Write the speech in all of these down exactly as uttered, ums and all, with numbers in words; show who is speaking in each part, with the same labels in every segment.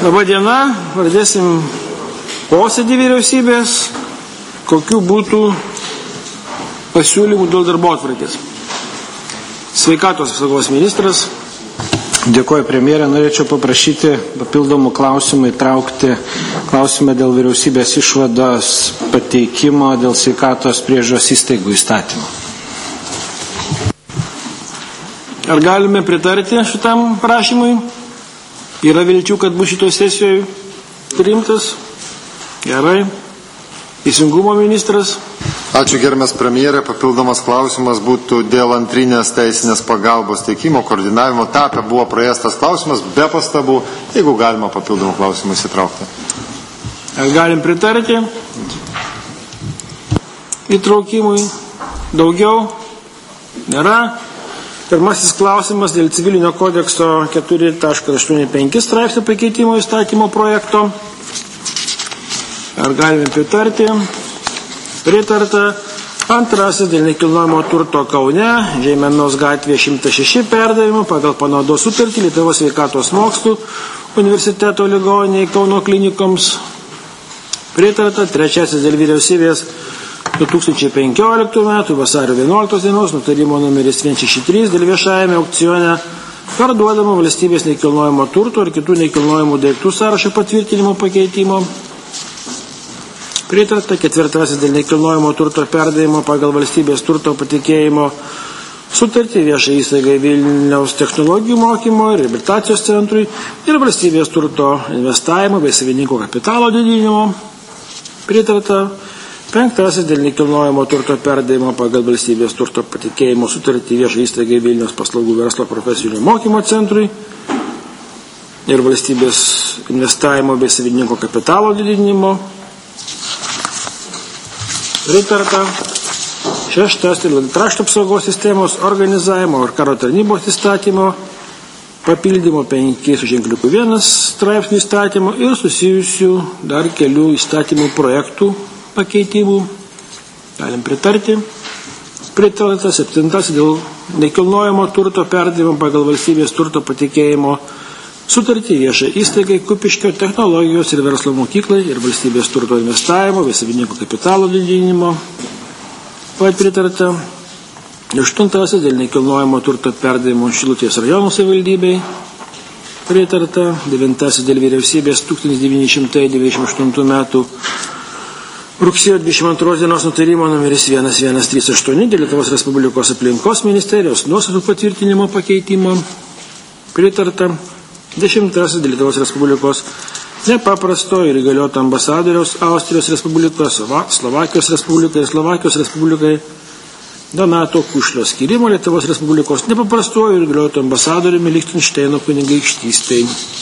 Speaker 1: Labą dieną, pradėsim posėdį vyriausybės, kokių būtų pasiūlymų dėl darbotvarkės. Sveikatos apsaugos ministras.
Speaker 2: Dėkuoju, premjerė. Norėčiau paprašyti papildomų klausimų įtraukti klausimą dėl vyriausybės išvados pateikimo dėl sveikatos priežiūros įstaigų įstatymo.
Speaker 1: Ar galime pritarti šitam prašymui? Yra vilčių, kad bus šitoj sesijoje priimtas? Gerai. Teisingumo ministras.
Speaker 3: Ačiū, gerbiamas premjerė. Papildomas klausimas būtų dėl antrinės teisinės pagalbos teikimo, koordinavimo. Tapę buvo praėjęs tas klausimas, be pastabų, jeigu galima papildomų klausimų įsitraukti.
Speaker 1: Ar galim pritarti įtraukimui? Daugiau? Nėra. Pirmasis klausimas dėl civilinio kodekso keturi aštuoni penki straipsnio pakeitimo įstatymo projekto. Ar galime pritarti? Pritarta. Antrasis dėl nekilnojamo turto Kaune, Žeimenos gatvė šimtas šeši perdavimo pagal panaudos sutartį Lietuvos sveikatos mokslų universiteto ligoninei Kauno klinikoms. Pritarta. Trečiasis dėl vyriausybės du tūkstančiai penkioliktų metų vasario vienuoliktos dienos nutarimo numeris vienas šeši trys dėl viešajame aukcione parduodamo valstybės nekilnojamo turto ir kitų nekilnojamų daiktų sąrašo patvirtinimo pakeitimo. Pritarta. Ketvirtasis dėl nekilnojamo turto perdavimo pagal valstybės turto patikėjimo sutartį viešai įstaigai Vilniaus technologijų mokymo ir reabilitacijos centrui ir valstybės turto investavimo bei savininko kapitalo didinimo. Pritarta. Penktasis dėl nekilnojamo turto perdavimo pagal valstybės turto patikėjimo sutartį viešai įstaigai Vilniaus paslaugų verslo profesinio mokymo centrui ir valstybės investavimo bei savininko kapitalo didinimo. Pritarta. Šeštas dėl krašto apsaugos sistemos organizavimo ir karo tarnybos įstatymo papildymo penki su ženkliuku vienas straipsnių įstatymo ir susijusių dar kelių įstatymų projektų pakeitimų. Galim pritarti. Pritarta. Septintas dėl nekilnojamo turto perdavimo pagal valstybės turto patikėjimo sutartį viešai įstaigai Kupiškio technologijos ir verslo mokyklai ir valstybės turto investavimo bei savininko kapitalo didinimo. Pat pritarta. Aštuntasis dėl nekilnojamo turto perdavimo Šilutės rajono savivaldybei. Pritarta. Devintasis dėl vyriausybės tūkstantis devyni šimtai devyniasdešimt aštuntų metų rugsėjo dvidešimt antros dienos nutarimo numeris vienas vienas trys aštuoni dėl Lietuvos Respublikos aplinkos ministerijos nuostatų patvirtinimo pakeitimo. Pritarta. Dešimtasis dėl Lietuvos Respublikos nepaprasto ir įgalioto ambasadoriaus Austrijos Respublikos, Slovakijos Respublikai ir Slovakijos Respublikai Donato Kušlio skyrimo Lietuvos Respublikos nepaprastuoju ir įgalioto ambasadoriumi Lichtenšteino kunigaikštystei.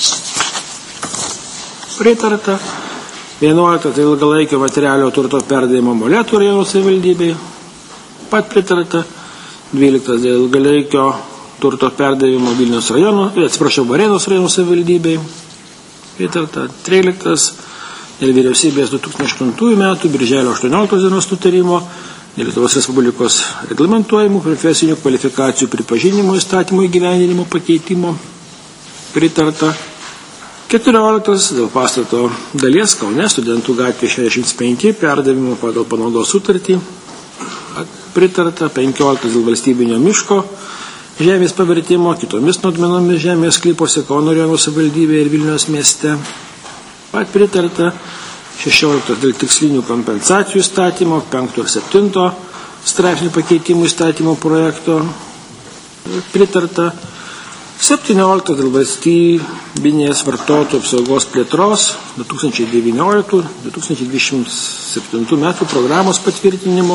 Speaker 1: Pritarta. vienuoliktas dėl ilgalaikio materialio turto perdavimo Molėtų rajono savivaldybei. Pat pritarta. dvyliktas dėl ilgalaikio turto perdavimo Vilniaus rajono, atsiprašau, Varėnos rajono savivaldybei. Pritarta. tryliktas dėl vyriausybės du tūkstančiai aštuntųjų metų birželio aštuonioliktos dienos nutarimo dėl Lietuvos Respublikos reglamentuojamų profesinių kvalifikacijų pripažinimo įstatymų įgyvendinimo pakeitimo. Pritarta. keturioliktas dėl pastato dalies Kaune studentų gatvė šešiasdešimt penki perdavimo pagal panaudos sutartį. Pritarta. penkioliktas dėl valstybinio miško žemės pavertimo kitomis naudmenomis žemės sklypose Kauno rajono savivaldybėje ir Vilniaus mieste. Pat pritarta. šešioliktas dėl tikslinių kompensacijų įstatymo penkto ir septinto straipsnių pakeitimų įstatymo projekto. Pritarta. septynioliktas dėl valstybinės vartotojų apsaugos plėtros du tūkstančiai devynioliktų - du tūkstančiai dvidešimt septintų metų programos patvirtinimo.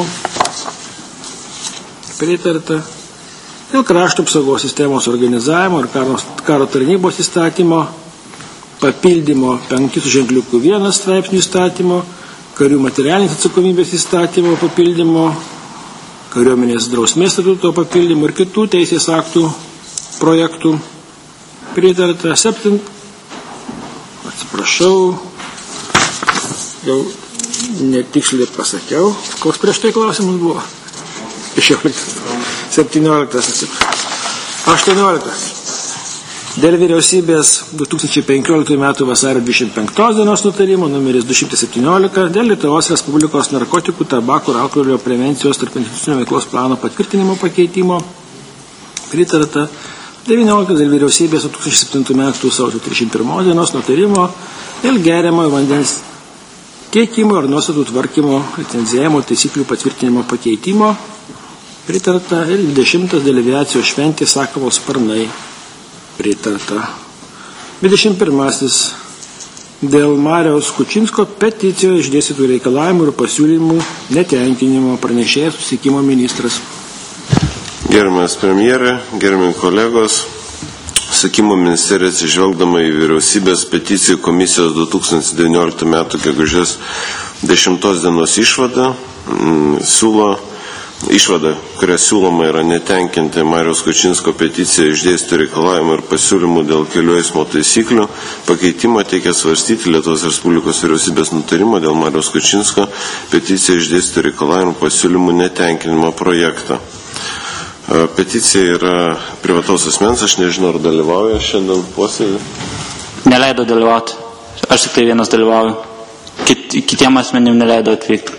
Speaker 1: Pritarta. Dėl krašto apsaugos sistemos organizavimo ir karo, karo tarnybos įstatymo papildymo penki su ženkliuku vienas straipsnių įstatymo, karių materialinės atsakomybės įstatymo papildymo, kariuomenės drausmės statuto papildymo ir kitų teisės aktų projektų. Pritarta. Septint. Atsiprašau, jau netiksliai pasakiau. Koks prieš tai klausimas buvo? šešioliktas. septynioliktas. aštuonioliktas. Dėl vyriausybės du tūkstančiai penkioliktųjų metų vasario dvidešimt penktos dienos nutarimo numeris du šimtai septyniolika dėl Lietuvos Respublikos narkotikų, tabako ir alkoholio prevencijos tarp institucinio veiklos plano patvirtinimo pakeitimo pritarta. devynioliktas dėl vyriausybės du tūkstančiai septintų metų sausio trisdešimt pirmos dienos nutarimo dėl geriamojo vandens tiekimo ir nuostatų tvarkymo licenzijavimo taisyklių patvirtinimo pakeitimo pritarta. Ir dvidešimtas dėl aviacijos šventės Sakaus sparnai pritarta. dvidešimt pirmasis dėl Mariaus Kučinsko peticijoje išdėstytų reikalavimų ir pasiūlymų netenkinimo pranešėjas susisiekimo ministras.
Speaker 4: Gerbiamas premjerė, gerbiami kolegos, susisiekimo ministerija atsižvelgdama į vyriausybės peticijų komisijos du tūkstančiai devynioliktų metų gegužės dešimtos dienos išvadą siūlo Išvada, kuria siūloma yra netenkinti Mariaus Kučinsko peticiją išdėstytų reikalavimų ir pasiūlymų dėl kelių eismo taisyklių pakeitimo teikia svarstyti Lietuvos Respublikos vyriausybės nutarimo dėl Mariaus Kučinsko peticiją išdėstytų reikalavimų ir pasiūlymų netenkinimo projektą. Peticija yra privataus asmens, aš nežinau, ar dalyvauja šiandien posėdį.
Speaker 5: Neleido dalyvauti, aš tik tai vienas dalyvauju, Kit, kitiem asmenim neleido atvykti.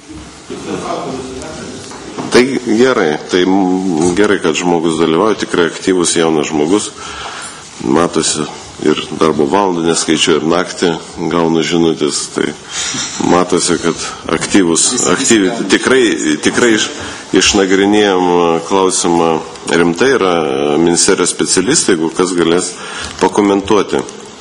Speaker 4: Tai gerai, tai gerai, kad žmogus dalyvauja, tikrai aktyvus jaunas žmogus, matosi ir darbo valandų neskaičiu ir naktį gaunu žinutės, tai matosi, kad aktyvus, aktyvi, tikrai, tikrai iš, išnagrinėjom klausimą rimtai, yra ministerijos specialistai, jeigu kas galės pakomentuoti.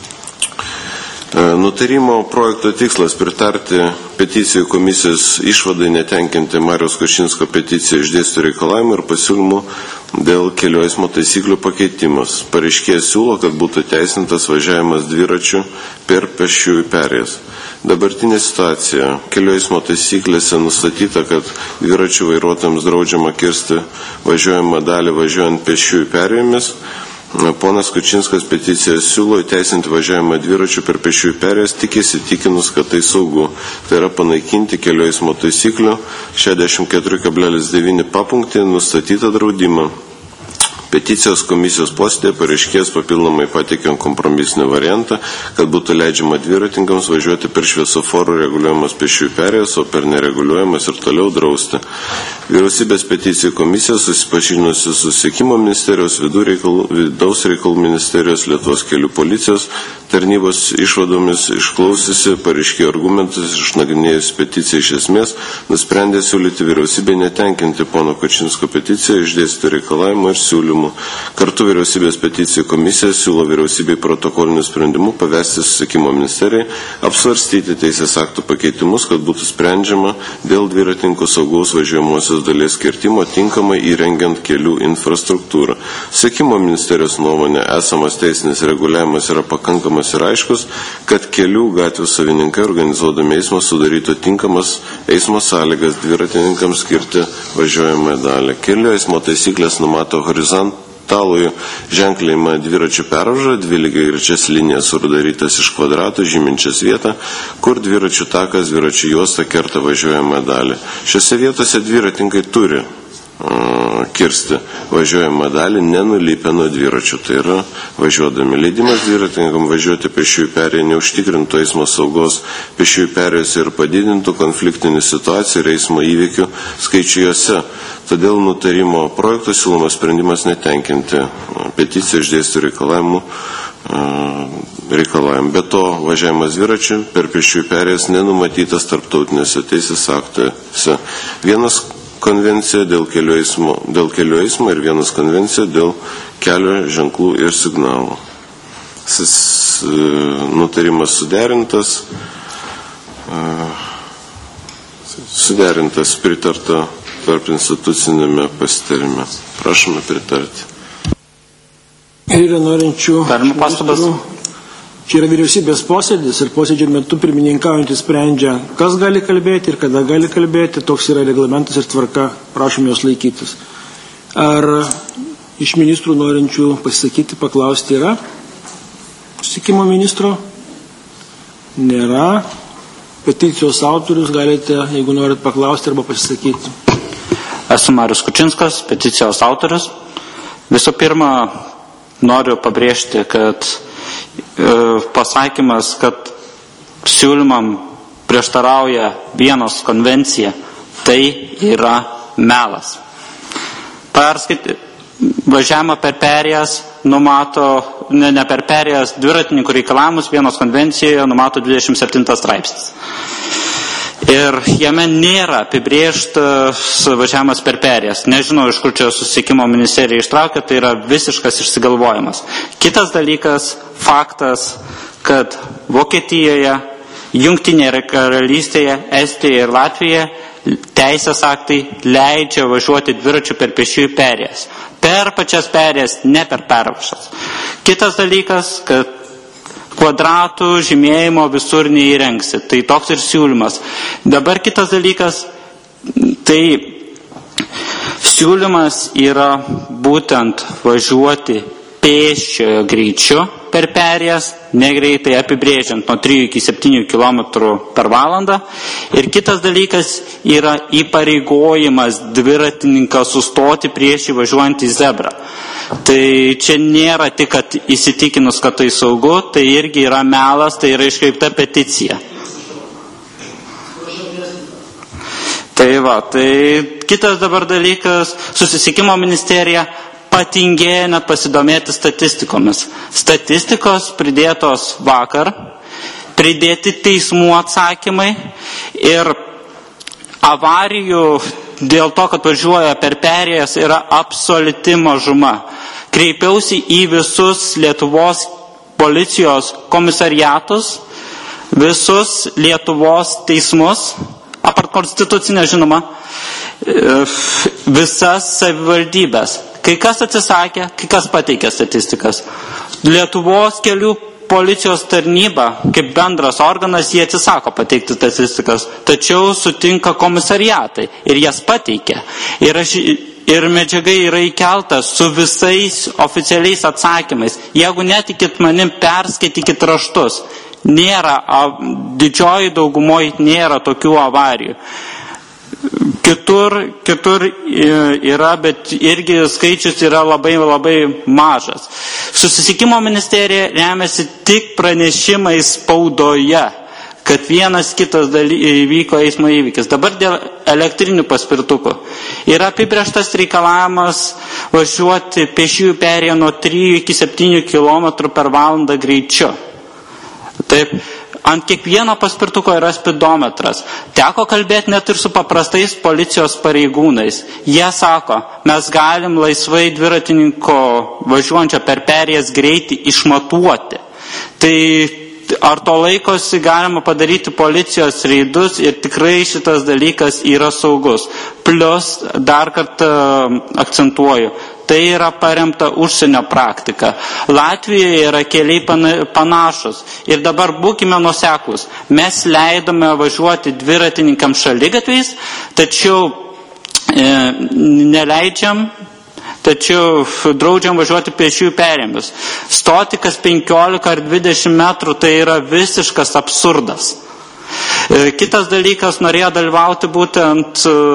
Speaker 4: Nutarimo projekto tikslas pritarti peticijų komisijos išvadai netenkinti Mariaus Kučinsko peticiją išdėstytų reikalavimų ir pasiūlymų dėl kelių eismo taisyklių pakeitimas. Pareiškėjas siūlo, kad būtų teisintas važiavimas dviračių per pėsčiųjų perėjas. Dabartinė situacija. Kelių eismo taisyklėse nustatyta, kad dviračių vairuotojams draudžiama kirsti važiuojamą dalį važiuojant pėsčiųjų perėjomis. Ponas Kučinskas peticijoje siūlo įteisinti važiavimą dviračių per pėsčiųjų perėjas, tik įsitikinus, kad tai saugu. Tai yra panaikinti kelių eismo taisyklių šešiasdešimt keturi kablelis devyni papunktį nustatytą draudimą. Peticijos komisijos posėdėje pareiškėjas papildomai pateikė kompromisinį variantą, kad būtų leidžiama dviratininkams važiuoti per šviesoforų reguliuojamas pėsčiųjų perėjas, o per nereguliuojamas ir toliau drausti. Vyriausybės peticijų komisija susipažinusi su susisiekimo ministerijos, reikalų, vidaus reikalų ministerijos, Lietuvos kelių policijos tarnybos išvadomis išklausysi pareiškėjo argumentus, išnagrinėjus peticiją iš esmės, nusprendė siūlyti vyriausybė netenkinti pono Kučinsko peticiją išdėstytų reikalavimų ir siūlymų. Kartu vyriausybės peticijų komisija siūlo vyriausybei protokolinių sprendimų pavesti susisiekimo ministerijai apsvarstyti teisės aktų pakeitimus, kad būtų sprendžiama dėl dviratininkų saugaus važiuojamosios dalies kirtimo tinkamai įrengiant kelių infrastruktūrą. Susisiekimo ministerijos nuomonė esamas teisinis reguliavimas yra pakankamas ir aiškus, kad kelių gatvių savininkai organizuodami eismą sudarytų tinkamas eismo sąlygas dviratininkams skirti važiuojamąją dalį. Kelių eismo taisyklės numato horizontalųjų ženklėjimą dviračių pervažą, dvilygiagrečias linijas sudarytas iš kvadratų žyminčias vietą, kur dviračių takas, dviračių juosta kerta važiuojamąją dalį. Šiose vietose dviratininkai turi kirsti važiuojamą dalį nenulypę nuo dviračių, tai yra važiuodami. Leidimas dviratininkam važiuoti pėsčiųjų perėją neužtikrintų eismo saugos pėsčiųjų perėjose ir padidintų konfliktinį situaciją ir eismo įvykių skaičių juose. Todėl nutarimo projekto siūlomas sprendimas netenkinti peticijų išdėstytų reikalavimų reikalavim. Be to, važiavimas dviračių per pėsčiųjų perėjas nenumatytas tarptautinėse teisės aktuose. Vienas konvencija dėl kelių eismo, dėl kelių eismo ir vienas konvencija dėl kelio ženklų ir signalų. Sis, nutarimas suderintas, suderintas pritarta tarp institucinėme pasitarime. Prašome pritarti.
Speaker 1: Yra norinčių.
Speaker 5: Galima pastabas?
Speaker 1: Čia yra vyriausybės posėdis ir posėdžio metu pirmininkaujantis sprendžia, kas gali kalbėti ir kada gali kalbėti. Toks yra reglamentas ir tvarka, prašom jos laikytis. Ar iš ministrų norinčių pasisakyti, paklausti yra? Susisiekimo ministro? Nėra. Peticijos autorius galite, jeigu norit paklausti arba pasisakyti.
Speaker 5: Esu Marius Kučinskas, peticijos autorius. Visų pirma, noriu pabrėžti, kad e, pasakymas, kad siūlymam prieštarauja Vienos konvencija, tai yra melas. Perskaityti, važiavimą per perėjas numato, ne, ne per perėjas, dviratininkų reikalavimus Vienos konvencijoje numato dvidešimt septintas straipsnis. Ir jame nėra apibrėžtas važiavimas per perėjas. Nežinau, iš kur čia susisiekimo ministerija ištraukė, tai yra visiškas išsigalvojimas. Kitas dalykas, faktas, kad Vokietijoje, Jungtinėje karalystėje, Estijoje ir Latvijoje teisės aktai leidžia važiuoti dviračių per pėsčiųjų perėjas. Per pačias perėjas, ne per pervažas. Kitas dalykas, kad kvadratų žymėjimo visur neįrengsi. Tai toks ir siūlymas. Dabar kitas dalykas, tai siūlymas yra būtent važiuoti pėsčiojo greičiu per perėjas, negreitai apibrėžiant nuo trijų iki septynių kilometrų per valandą. Ir kitas dalykas yra įpareigojimas dviratininką sustoti prieš įvažiuojant į zebrą. Tai čia nėra tik, kad įsitikinus, kad tai saugu, tai irgi yra melas, tai yra iškreipta peticija. Tai va, tai kitas dabar dalykas, susisiekimo ministerija patingėjo net pasidomėti statistikomis. Statistikos pridėtos vakar, pridėti teismų atsakymai ir avarijų dėl to, kad važiuoja per perėjas, yra absoliuti mažuma. Kreipiausi į visus Lietuvos policijos komisariatus, visus Lietuvos teismus, apart konstitucinę žinoma, visas savivaldybės. Kai kas atsisakė, kai kas pateikė statistikas. Lietuvos kelių policijos tarnyba, kaip bendras organas, jie atsisako pateikti statistikas, tačiau sutinka komisariatai ir jas pateikia. Ir, aš, ir medžiaga yra įkelta su visais oficialiais atsakymais. Jeigu netikit manim, perskaitykit raštus. Nėra, didžioji daugumoje nėra tokių avarijų. Kitur, kitur yra, bet irgi skaičius yra labai, labai mažas. Susisiekimo ministerija remiasi tik pranešimais spaudoje, kad vienas kitas daly, įvyko eismo įvykis. Dabar dėl elektrinių paspirtukų yra apibrėžtas reikalavimas važiuoti pėsčiųjų perėją nuo trijų iki septynių kilometrų per valandą greičiu. Taip. Ant kiekvieno paspirtuko yra spidometras. Teko kalbėti net ir su paprastais policijos pareigūnais. Jie sako, mes galim laisvai dviratininko važiuojančio per perėjas greitį išmatuoti. Tai ar to laikosi galima padaryti policijos reidus ir tikrai šitas dalykas yra saugus. Plus, dar kartą akcentuoju, tai yra paremta užsienio praktika. Latvijoje yra keliai panašus. Ir dabar būkime nuoseklūs. Mes leidome važiuoti dviratininkams šaligatviais, tačiau e, neleidžiam, tačiau draudžiam važiuoti pėsčiųjų perėjimus. Stoti kas penkiolika ar dvidešimt metrų, tai yra visiškas absurdas. E, kitas dalykas, norėjo dalyvauti būtent e,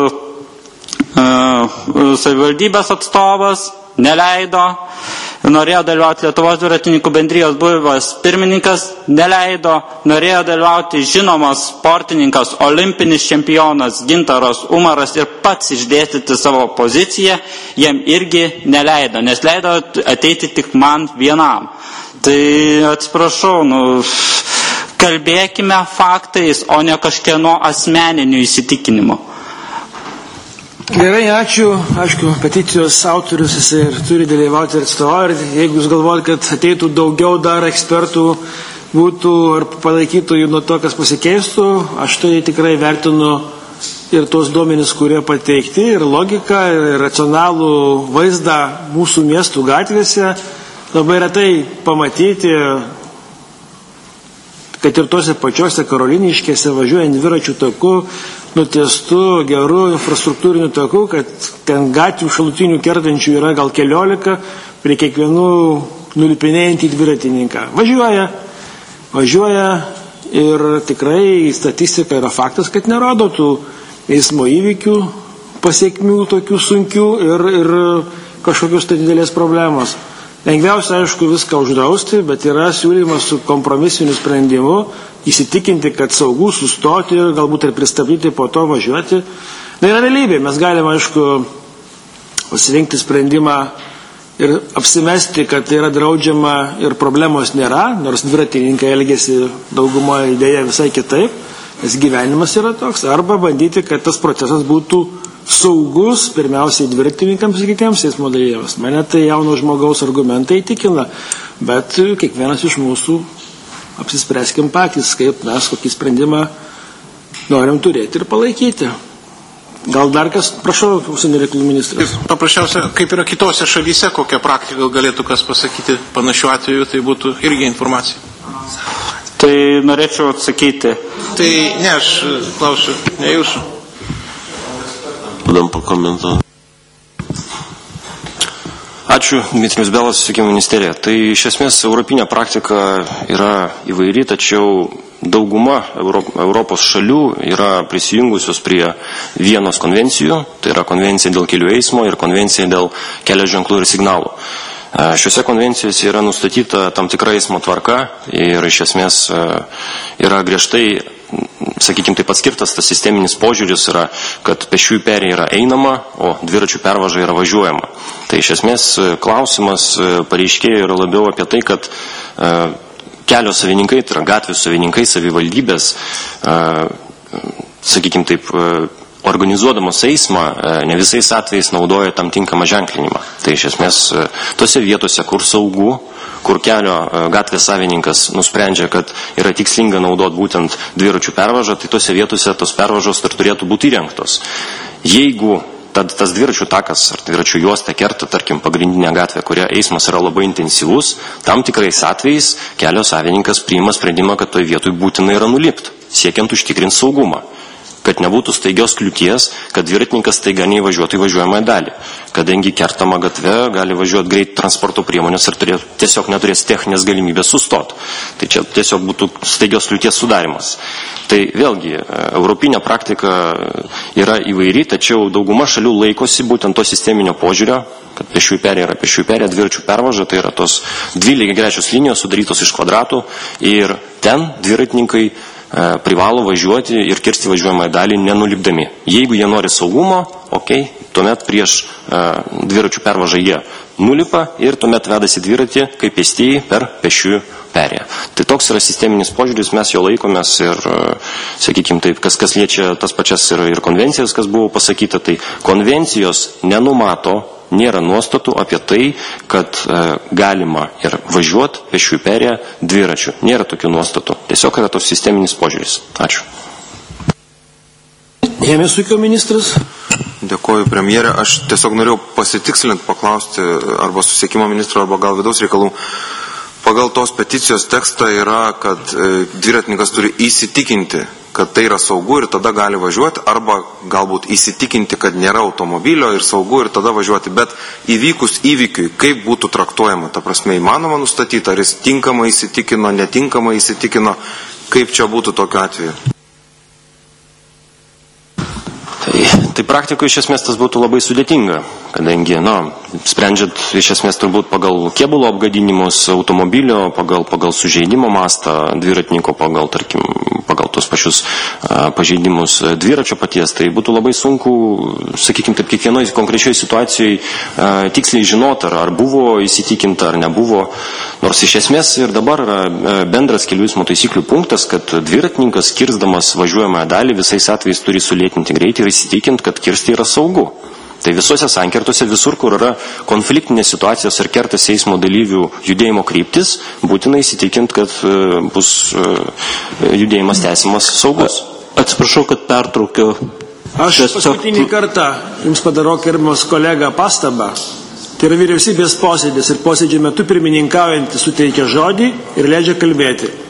Speaker 5: savivaldybės atstovas, neleido, norėjo dalyvauti Lietuvos dviratininkų bendrijos buvęs pirmininkas, neleido, norėjo dalyvauti žinomas sportininkas, olimpinis čempionas Gintaras Umaras ir pats išdėstyti savo poziciją, jam irgi neleido, nes leido ateiti tik man vienam. Tai atsiprašau, nu, kalbėkime faktais, o ne kažkieno asmeniniu įsitikinimu.
Speaker 1: Gerai, ačiū. Aišku, peticijos autorius jisai ir turi dalyvauti ir atstovauti. Ir jeigu jūs galvojat, kad ateitų daugiau dar ekspertų būtų ir palaikytų jų nuo to, kas pasikeistų, aš tai tikrai vertinu ir tos duomenys, kurie pateikti, ir logiką, ir racionalų vaizdą mūsų miestų gatvėse. Labai retai pamatyti, kad ir tose pačiose Karoliniškėse važiuojant dviračių taku, nutiestų gerų infrastruktūrinių takų, kad ten gatvių šalutinių kertančių yra gal keliolika, prie kiekvienų nulipinėjantį dviratininką. Važiuoja, važiuoja ir tikrai statistika yra faktas, kad nerodo tų eismo įvykių, pasiekmių tokių sunkių ir, ir kažkokios tai didelės problemos. Lengviausia, aišku, viską uždrausti, bet yra siūlymas su kompromisiniu sprendimu įsitikinti, kad saugu sustoti, galbūt ir pristabdyti, po to važiuoti. Tai yra realybė. Mes galime, aišku, pasirinkti sprendimą ir apsimesti, kad tai yra draudžiama ir problemos nėra, nors dviratininkai elgėsi daugumoje idėja visai kitaip, nes gyvenimas yra toks, arba bandyti, kad tas procesas būtų saugus, pirmiausiai dviratininkams ir kitiems eismo dalyviams. Mane tai jauno žmogaus argumentai įtikina, bet kiekvienas iš mūsų apsispręskim patys, kaip mes kokį sprendimą norim turėti ir palaikyti. Gal dar kas, prašau, užsienio reikalų ministras.
Speaker 6: Paprasčiausia, kaip yra kitose šalyse, kokią praktiką galėtų kas pasakyti panašiu atveju, tai būtų irgi informacija.
Speaker 5: Tai norėčiau atsakyti.
Speaker 6: Tai ne, aš klausiu, ne jūsų.
Speaker 4: Padam pakomentuoti.
Speaker 7: Ačiū, Dmitrijus Belas, Susisiekimo ministerija. Tai iš esmės europinė praktika yra įvairi, tačiau dauguma Europos šalių yra prisijungusios prie vienos konvencijų, tai yra konvencija dėl kelių eismo ir konvencija dėl kelio ženklų ir signalų. Šiuose konvencijose yra nustatyta tam tikra eismo tvarka ir iš esmės yra griežtai, sakykime, taip atskirtas tas sisteminis požiūris yra, kad pešiųjų perėja yra einama, o dviračių pervaža yra važiuojama. Tai iš esmės klausimas pareiškėjo yra labiau apie tai, kad kelio savininkai, tai yra gatvių savininkai, savivaldybės, sakykime taip, organizuodamos eismą, ne visais atvejais naudoja tam tinkamą ženklinimą. Tai iš esmės tose vietose, kur saugu, kur kelio gatvės savininkas nusprendžia, kad yra tikslinga naudoti būtent dviračių pervažą, tai tose vietose tos pervažos ir turėtų būti įrengtos. Jeigu tad tas dviračių takas ar dviračių juosta kerta, tarkim, pagrindinę gatvę, kuria eismas yra labai intensyvus, tam tikrais atvejais kelio savininkas priima sprendimą, kad toj vietoj būtinai yra nulipti, siekiant užtikrinti saugumą, kad nebūtų staigios kliūties, kad dviratininkas staiga neįvažiuotų į važiuojamąją dalį. Kadangi kertama gatve gali važiuoti greit transporto priemonės ir turėt, tiesiog neturės techninės galimybės sustoti. Tai čia tiesiog būtų staigios kliūties sudarimas. Tai vėlgi, europinė praktika yra įvairi, tačiau dauguma šalių laikosi būtent to sisteminio požiūrio, kad pešiųjų perėja yra pešiųjų perėja, dviračių pervaža, tai yra tos dvi lygiagrečios linijos sudarytos iš kvadratų ir ten dviratininkai privalo važiuoti ir kirsti važiuojamąją dalį nenulipdami. Jeigu jie nori saugumo, okei, okay, tuomet prieš uh, dviračių pervažą jie nulipa ir tuomet vedasi dviratį kaip pėstieji per pešiųjų perėją. Tai toks yra sisteminis požiūris, mes jo laikomės ir, uh, sakykime taip, kas, kas liečia tas pačias ir, ir konvencijas, kas buvo pasakyta, tai konvencijos nenumato, nėra nuostatų apie tai, kad e, galima ir važiuoti pešiųjų perėją dviračių. Nėra tokių nuostatų. Tiesiog yra tos sisteminis požiūris. Ačiū.
Speaker 1: Žemės ūkio ministras.
Speaker 8: Dėkoju, premjerė. Aš tiesiog norėjau pasitikslinti, paklausti arba susisiekimo ministro, arba gal vidaus reikalų. Pagal tos peticijos tekstą yra, kad e, dviratininkas turi įsitikinti, kad tai yra saugu ir tada gali važiuoti, arba galbūt įsitikinti, kad nėra automobilio ir saugu ir tada važiuoti, bet įvykus įvykiui, kaip būtų traktuojama, ta prasme, įmanoma nustatyti, ar jis tinkamai įsitikino, netinkamai įsitikino, kaip čia būtų tokiu atveju.
Speaker 7: Tai, tai praktikoje iš esmės tas būtų labai sudėtinga, kadangi, na, sprendžiant iš esmės turbūt pagal kėbulo apgadinimus automobilio, pagal, pagal sužeidimo mastą dviratininko, pagal, tarkim, pagal tos pačius a, pažeidimus dviračio paties, tai būtų labai sunku, sakykime, taip kiekvienoje konkrečioje situacijoje a, tiksliai žinoti, ar, ar buvo įsitikinta, ar nebuvo. Nors iš esmės ir dabar yra bendras kelių eismo taisyklių punktas, kad dviratininkas kirsdamas važiuojamąją dalį visais atvejais turi sulėtinti greitį ir įsitikinti, kad kirsti yra saugu. Tai visuose sankirtose, visur, kur yra konfliktinės situacijos ir kertasi eismo dalyvių judėjimo kryptis, būtinai įsitikinti, kad bus judėjimas tęsimas saugus.
Speaker 5: Atsiprašau, kad pertraukiu.
Speaker 1: Aš paskutinį kartą jums padarau, gerbiamas kolega, pastabą. Tai yra vyriausybės posėdis ir posėdžio metu pirmininkaujantis suteikia žodį ir leidžia kalbėti.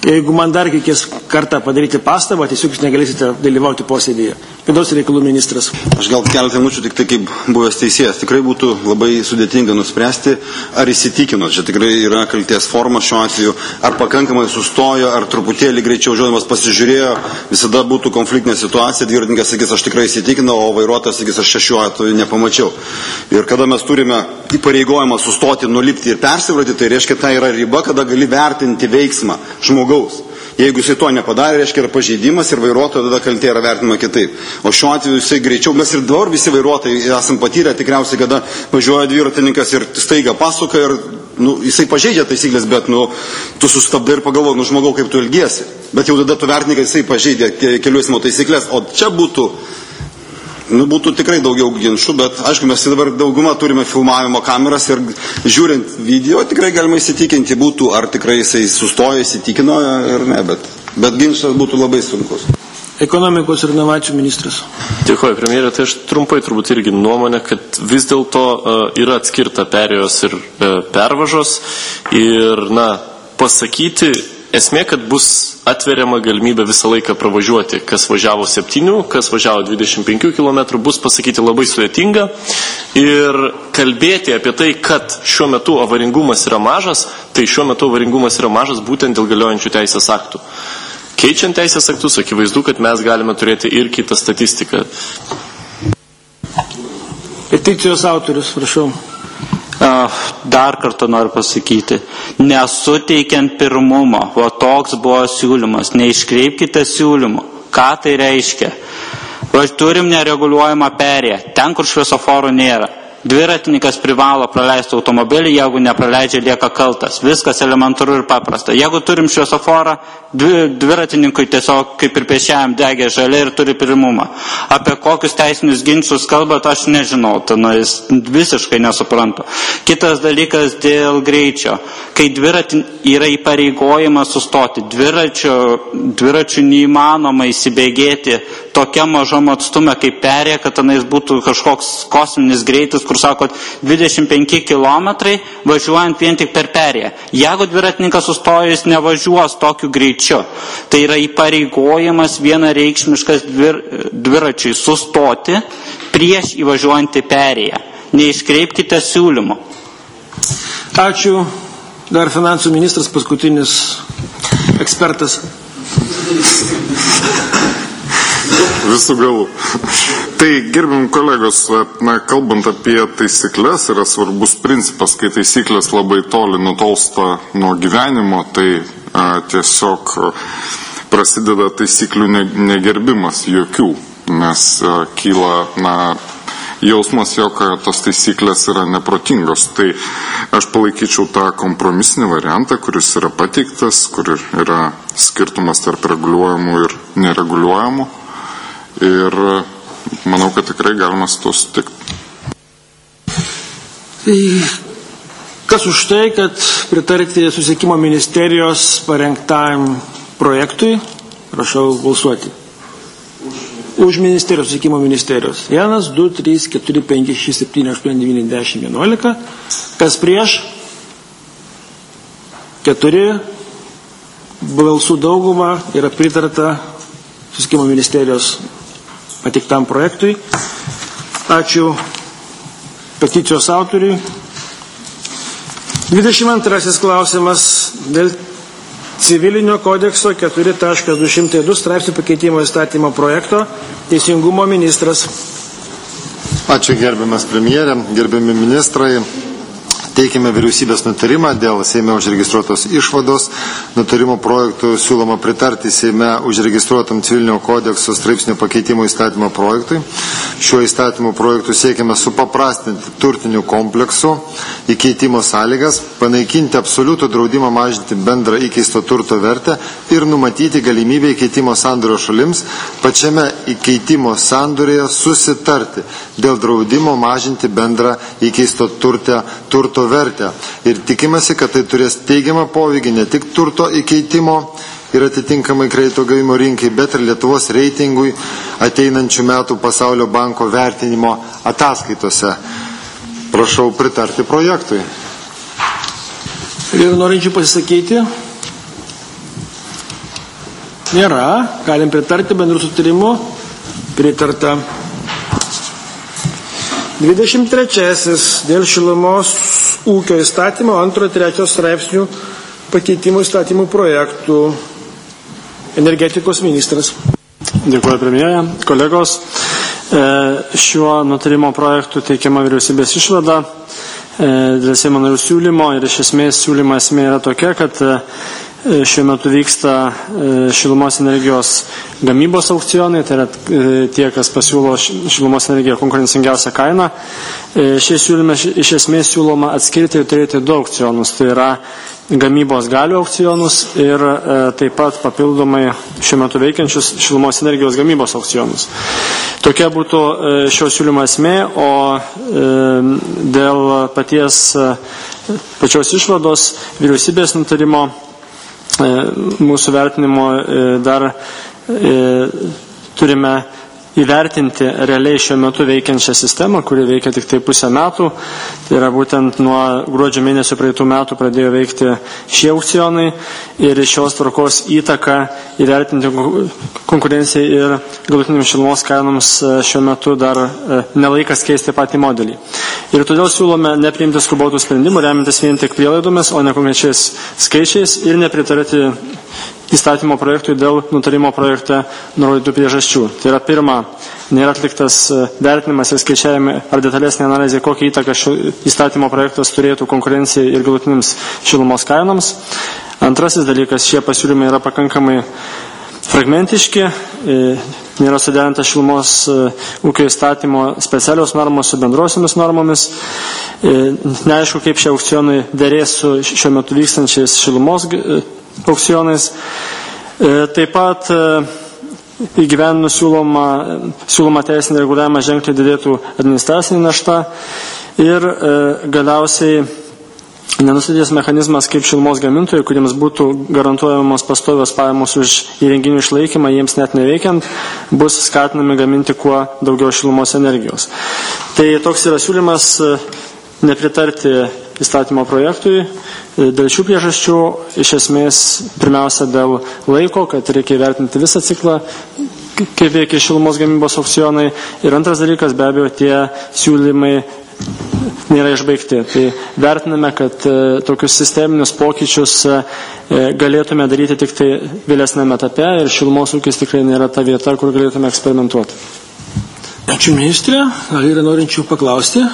Speaker 1: Jeigu man dar reikės kartą padaryti pastabą, tiesiog jūs negalėsite dalyvauti posėdėje. Vidaus reikalų ministras.
Speaker 9: Aš gal keletą minučių tik tai kaip buvęs teisėjas. Tikrai būtų labai sudėtinga nuspręsti, ar įsitikinot. Čia tikrai yra kaltės forma šiuo atveju. Ar pakankamai sustojo, ar truputėlį greičiau žiodamas pasižiūrėjo. Visada būtų konfliktinė situacija. Dviratininkas sakys, aš tikrai įsitikinau, o vairuotojas sakys, aš šiuo atveju nepamačiau. Ir kada mes turime įpareigojimą sustoti, nulipti ir persivaryti, tai reiškia, tai yra riba, kada gali vertinti veiksmą žmogaus. Jeigu jisai to nepadarė, reiškia, yra pažeidimas ir vairuotojo tada kaltė yra vertinama kitaip. O šiuo atveju jisai greičiau, mes ir dabar visi vairuotojai esam patyrę tikriausiai, kada važiuoja dviratininkas ir staiga pasuka ir nu, jisai pažeidžia taisyklės, bet nu, tu sustabdai ir pagalvoji, nu žmogau, kaip tu elgiesi. Bet jau tada tu vertini, kad jisai pažeidė kelių eismo taisyklės, o čia būtų Nu, būtų tikrai daugiau ginčių, bet aišku, mes dabar daugumą turime filmavimo kameras ir žiūrint video, tikrai galima įsitikinti būtų, ar tikrai jisai sustojo, įsitikino ir ne, bet, bet ginčas būtų labai sunkus.
Speaker 1: Ekonomikos ir inovacijų ministras.
Speaker 10: Dėkuoju, premjerė, tai aš trumpai turbūt irgi nuomonę, kad vis dėlto uh, yra atskirta perėjos ir uh, pervažos ir, na, pasakyti, esmė, kad bus atveriama galimybė visą laiką pravažiuoti, kas važiavo septynių, kas važiavo dvidešimt penkių kilometrų, bus pasakyti labai sudėtinga ir kalbėti apie tai, kad šiuo metu avaringumas yra mažas, tai šiuo metu avaringumas yra mažas būtent dėl galiojančių teisės aktų. Keičiant teisės aktus, akivaizdu, kad mes galime turėti ir kitą statistiką.
Speaker 1: Peticijos autorius, prašau.
Speaker 5: Dar kartą noriu pasakyti, nesuteikiant pirmumo, o toks buvo siūlymas, neiškreipkite siūlymo. Ką tai reiškia? Va, turim nereguliuojamą perėją, ten, kur šviesoforo nėra. Dviratininkas privalo praleisti automobilį, jeigu nepraleidžia, lieka kaltas. Viskas elementaru ir paprasta. Jeigu turim šviesoforą, dviratininkui tiesiog kaip ir pėsčiajam degė žalia ir turi pirmumą. Apie kokius teisinius ginčius kalbat, aš nežinau, tai nu, jis visiškai nesuprantu. Kitas dalykas dėl greičio. Kai dviratin yra įpareigojimas sustoti, dviračio, dviračių neįmanoma įsibėgėti tokia mažom atstume kaip perėja, kad tenais būtų kažkoks kosminis greitis, kur sakot dvidešimt penki kilometrai važiuojant vien tik per perėją. Jeigu dviratininkas sustojus nevažiuos tokiu greičiu, tai yra įpareigojimas vienareikšmiškas dvir, dviračiui sustoti prieš įvažiuojant į perėją. Neiškreipkite siūlymų.
Speaker 1: Ačiū. Dar finansų ministras, paskutinis ekspertas.
Speaker 11: Visų galų. Tai, gerbim kolegos, na, kalbant apie taisyklės, yra svarbus principas, kai taisyklės labai toli nutolsta nuo gyvenimo, tai a, tiesiog prasideda taisyklių negerbimas jokių, nes a, kyla, na, jausmas, jog tos taisyklės yra neprotingos. Tai aš palaikyčiau tą kompromisinį variantą, kuris yra pateiktas, kur yra skirtumas tarp reguliuojamų ir nereguliuojamų. Ir manau, kad tikrai galima su to sutikti.
Speaker 1: Kas už tai, kad pritarti Susisiekimo ministerijos parengtajam projektui? Prašau balsuoti. Už ministerijos, Susisiekimo ministerijos. vienas, du, trys, keturi, penki, šeši, septyni, aštuoni, devyni, dešimt, vienuolika. Kas prieš? keturi. Balsų dauguma yra pritarta Susisiekimo ministerijos pateiktam projektui. Ačiū peticijos autoriui. dvidešimt antrasis klausimas dėl Civilinio kodekso keturi du šimtai du straipsnių pakeitimo įstatymo projekto. Teisingumo ministras.
Speaker 3: Ačiū gerbiamas premjerė, gerbiami ministrai. Teikime vyriausybės nutarimą dėl Seime užregistruotos išvados. Nutarimo projektų siūloma pritarti Seime užregistruotam Civilinio kodekso straipsnių pakeitimo įstatymo projektui. Šiuo įstatymo projektu siekime supaprastinti turtinių kompleksų įkeitimo sąlygas, panaikinti absoliutų draudimą mažinti bendrą įkeisto turto vertę ir numatyti galimybę įkeitimo sandorio šalims pačiame įkeitimo sandorėje susitarti dėl draudimo mažinti bendrą įkeisto turtę, turto vertę. Ir tikimasi, kad tai turės teigiamą poveikį ne tik turto įkeitimo ir atitinkamai kredito gavimo rinkai, bet ir Lietuvos reitingui ateinančių metų Pasaulio banko vertinimo ataskaitose. Prašau pritarti projektui.
Speaker 1: Ir norinčių pasisakyti? Nėra. Galim pritarti bendrų sutarimu. Pritarta. dvidešimt trečiasis dėl šilumos ūkio įstatymo antro ir trečio straipsnių pakeitimų įstatymų projektų. Energetikos ministras.
Speaker 12: Dėkuoju premjerė. Kolegos, šiuo nutarimo projektu teikiama vyriausybės išvada dėl Seimo narių siūlymo ir iš esmės siūlymo esmė yra tokia, kad šiuo metu vyksta šilumos energijos gamybos aukcionai, tai yra tie, kas pasiūlo šilumos energiją konkurencingiausią kainą. Šie siūlyme iš esmės siūloma atskirti ir turėti du aukcionus, tai yra gamybos galių aukcionus ir taip pat papildomai šiuo metu veikiančius šilumos energijos gamybos aukcionus. Tokia būtų šio siūlymo esmė, o dėl paties pačios išvados vyriausybės nutarimo mūsų vertinimo dar turime įvertinti realiai šiuo metu veikiančią sistemą, kuri veikia tik tai pusę metų. Tai yra būtent nuo gruodžio mėnesio praeitų metų pradėjo veikti šie aukcionai ir šios tvarkos įtaka įvertinti konkurenciją ir galutiniams šilumos kainoms šiuo metu dar nelaikas keisti patį modelį. Ir todėl siūlome nepriimti skubotų sprendimų, remintis vien tik prielaidomis, o ne konkrečiais skaičiais ir nepritarti įstatymo projektui dėl nutarimo projekte nurodytų priežasčių. Tai yra pirma, nėra atliktas vertinimas ir skaičiavimai ar detalesnė analizė, kokią įtaką šio įstatymo projektas turėtų konkurencijai ir galutiniams šilumos kainoms. Antrasis dalykas, šie pasiūlymai yra pakankamai fragmentiški, nėra suderinta šilumos ūkio įstatymo specialios normos su bendrosiomis normomis. Neaišku, kaip šie aukcionai derės su šiuo metu vykstančiais šilumos aukcionais. Taip pat įgyvendinus siūloma, siūloma teisinį reguliavimą ženkliai didėtų administracinė našta ir galiausiai nenustatys mechanizmas, kaip šilumos gamintojai, kuriems būtų garantuojamos pastovios pajamos už įrenginių išlaikymą, jiems net neveikiant, bus skatinami gaminti kuo daugiau šilumos energijos. Tai toks yra siūlymas nepritarti įstatymo projektui. Dėl šių priežasčių, iš esmės, pirmiausia dėl laiko, kad reikia įvertinti visą ciklą, kaip veikia šilumos gamybos aukcionai. Ir antras dalykas, be abejo, tie siūlymai nėra išbaigti. Tai vertiname, kad e, tokius sisteminius pokyčius e, galėtume daryti tik tai vėlesnėme etape ir šilumos ūkis tikrai nėra ta vieta, kur galėtume eksperimentuoti.
Speaker 1: Ačiū ministrė. Ar yra norinčių paklausti?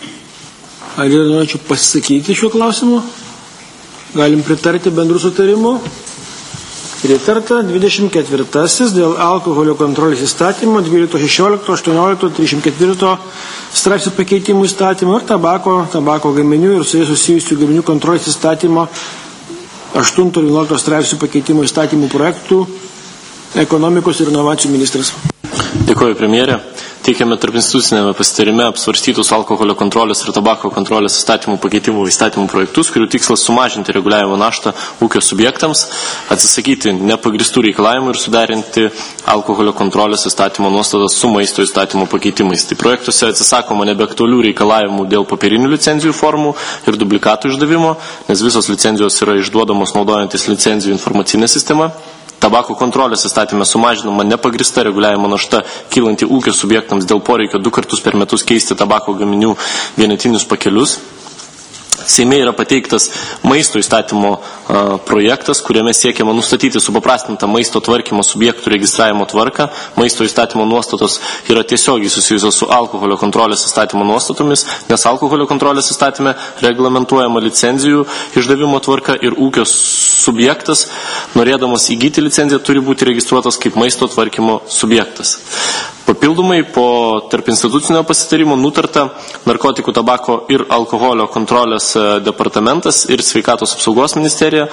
Speaker 1: Ar yra norinčių pasisakyti šiuo klausimu? Galim pritarti bendrų sutarimų. Pritarta dvidešimt ketvirtasis dėl alkoholio kontrolės įstatymo dvylikto, šešiolikto, aštuoniolikto, trisdešimt ketvirto straipsnių pakeitimų įstatymo ir tabako, tabako gaminių ir su jais susijusių gaminių kontrolės įstatymo aštunto ir vienuolikto straipsnių pakeitimų įstatymų projektų ekonomikos ir inovacijų ministras.
Speaker 10: Dėkuoju, premjerė. Teikiame tarp institucinėme pasitarime apsvarstytus alkoholio kontrolės ir tabako kontrolės įstatymų pakeitimų įstatymų projektus, kurių tikslas sumažinti reguliavimo naštą ūkio subjektams, atsisakyti nepagristų reikalavimų ir suderinti alkoholio kontrolės įstatymo nuostatas su maisto įstatymo pakeitimais. Tai projektuose atsisakoma nebeaktualių reikalavimų dėl papirinių licenzijų formų ir dublikatų išdavimo, nes visos licenzijos yra išduodamos naudojantis licenzijų informacinė sistema. Tabako kontrolės įstatyme sumažinama nepagrista reguliavimo našta kylanti ūkio subjektams dėl poreikio du kartus per metus keisti tabako gaminių vienetinius pakelius. Seime yra pateiktas maisto įstatymo a, projektas, kuriame siekiama nustatyti supaprastintą maisto tvarkymo subjektų registravimo tvarką. Maisto įstatymo nuostatos yra tiesiogiai susijusios su alkoholio kontrolės įstatymo nuostatomis, nes alkoholio kontrolės įstatyme reglamentuojama licenzijų išdavimo tvarka ir ūkio subjektas, norėdamas įgyti licenciją, turi būti registruotas kaip maisto tvarkymo subjektas. Papildomai po tarp institucinio pasitarimo nutarta narkotikų, tabako ir alkoholio kontrolės departamentas ir sveikatos apsaugos ministerija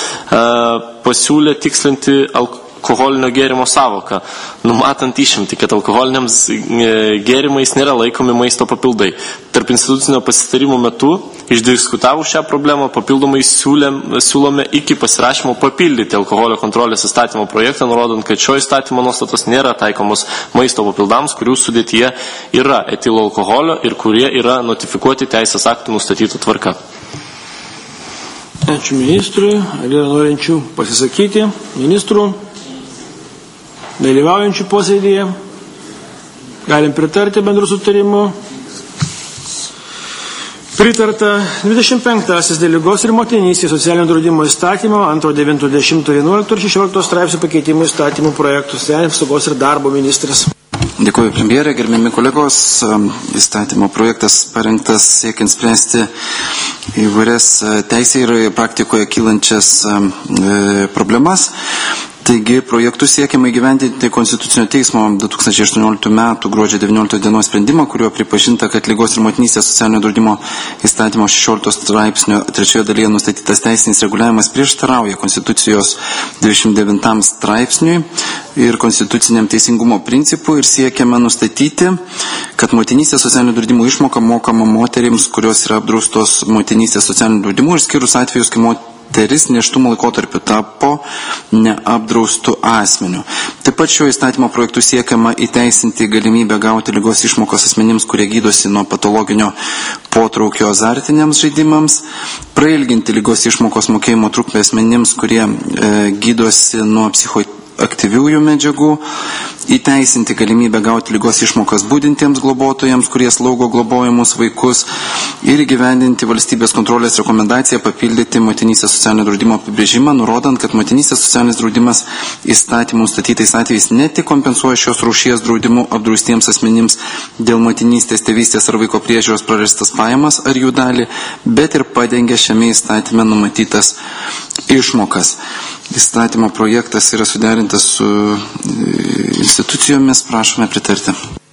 Speaker 10: pasiūlė tikslinti alkoholinio gėrimo savoką, numatant išimtį, kad alkoholiniams gėrimais nėra laikomi maisto papildai. Tarp institucinio pasitarimo metu, išdiskutavus šią problemą, papildomai siūlėm, siūlome iki pasirašymo papildyti alkoholio kontrolės įstatymo projektą, nurodant, kad šio įstatymo nuostatos nėra taikomos maisto papildams, kurių sudėtyje yra etilo alkoholio ir kurie yra notifikuoti teisės aktų nustatytų tvarka.
Speaker 1: Ačiū ministrui. Ar yra norinčių pasisakyti? Ministrų. dalyvaujančių posėdėje. Galim pritarti bendrų sutarimų. Pritarta dvidešimt penktasis dėl ligos ir motinystės socialinio draudimo įstatymo antro, devinto, dešimto, vienuolikto ir šešiolikto straipsnių pakeitimų įstatymų projektų. Socialinės apsaugos ir darbo ministras.
Speaker 13: Dėkuoju, premjerė, gerbiami kolegos. Įstatymo projektas parengtas siekiant spręsti įvairias teisėje ir praktikoje kylančias problemas. Taigi, projektų siekiama įgyvendinti Konstitucinio teismo du tūkstančiai aštuonioliktų metų gruodžio devynioliktos dienos sprendimą, kuriuo pripažinta, kad ligos ir motinystės socialinio draudimo įstatymo šešiolikto straipsnio trečioje dalyje nustatytas teisinis reguliavimas prieštarauja Konstitucijos dvidešimt devintam straipsniui ir konstituciniam teisingumo principui ir siekiama nustatyti, kad motinystės socialinio draudimo išmoka mokama moterims, kurios yra apdraustos motinystės socialinio draudimo, išskyrus atvejus, kai moteris nėštumo laikotarpiu tapo neapdraustų asmenių. Taip pat šio įstatymo projektu siekiama įteisinti galimybę gauti ligos išmokos asmenims, kurie gydosi nuo patologinio potraukio azartiniams žaidimams, prailginti ligos išmokos mokėjimo trukmę asmenims, kurie e, gydosi nuo psichoaktyviųjų medžiagų, įteisinti galimybę gauti ligos išmokas būdintiems globotojams, kurie slaugo globojamus vaikus, ir įgyvendinti valstybės kontrolės rekomendaciją papildyti motinystės socialinio draudimo apibrėžimą, nurodant, kad motinystės socialinis draudimas įstatymų nustatytais atvejais ne tik kompensuoja šios rūšies draudimų apdraustiems asmenims dėl motinystės, tėvystės ar vaiko priežiūros prarastas pajamas ar jų dalį, bet ir padengia šiame įstatyme numatytas išmokas. Įstatymo projektas yra suderintas su institucijomis, prašome pritarti.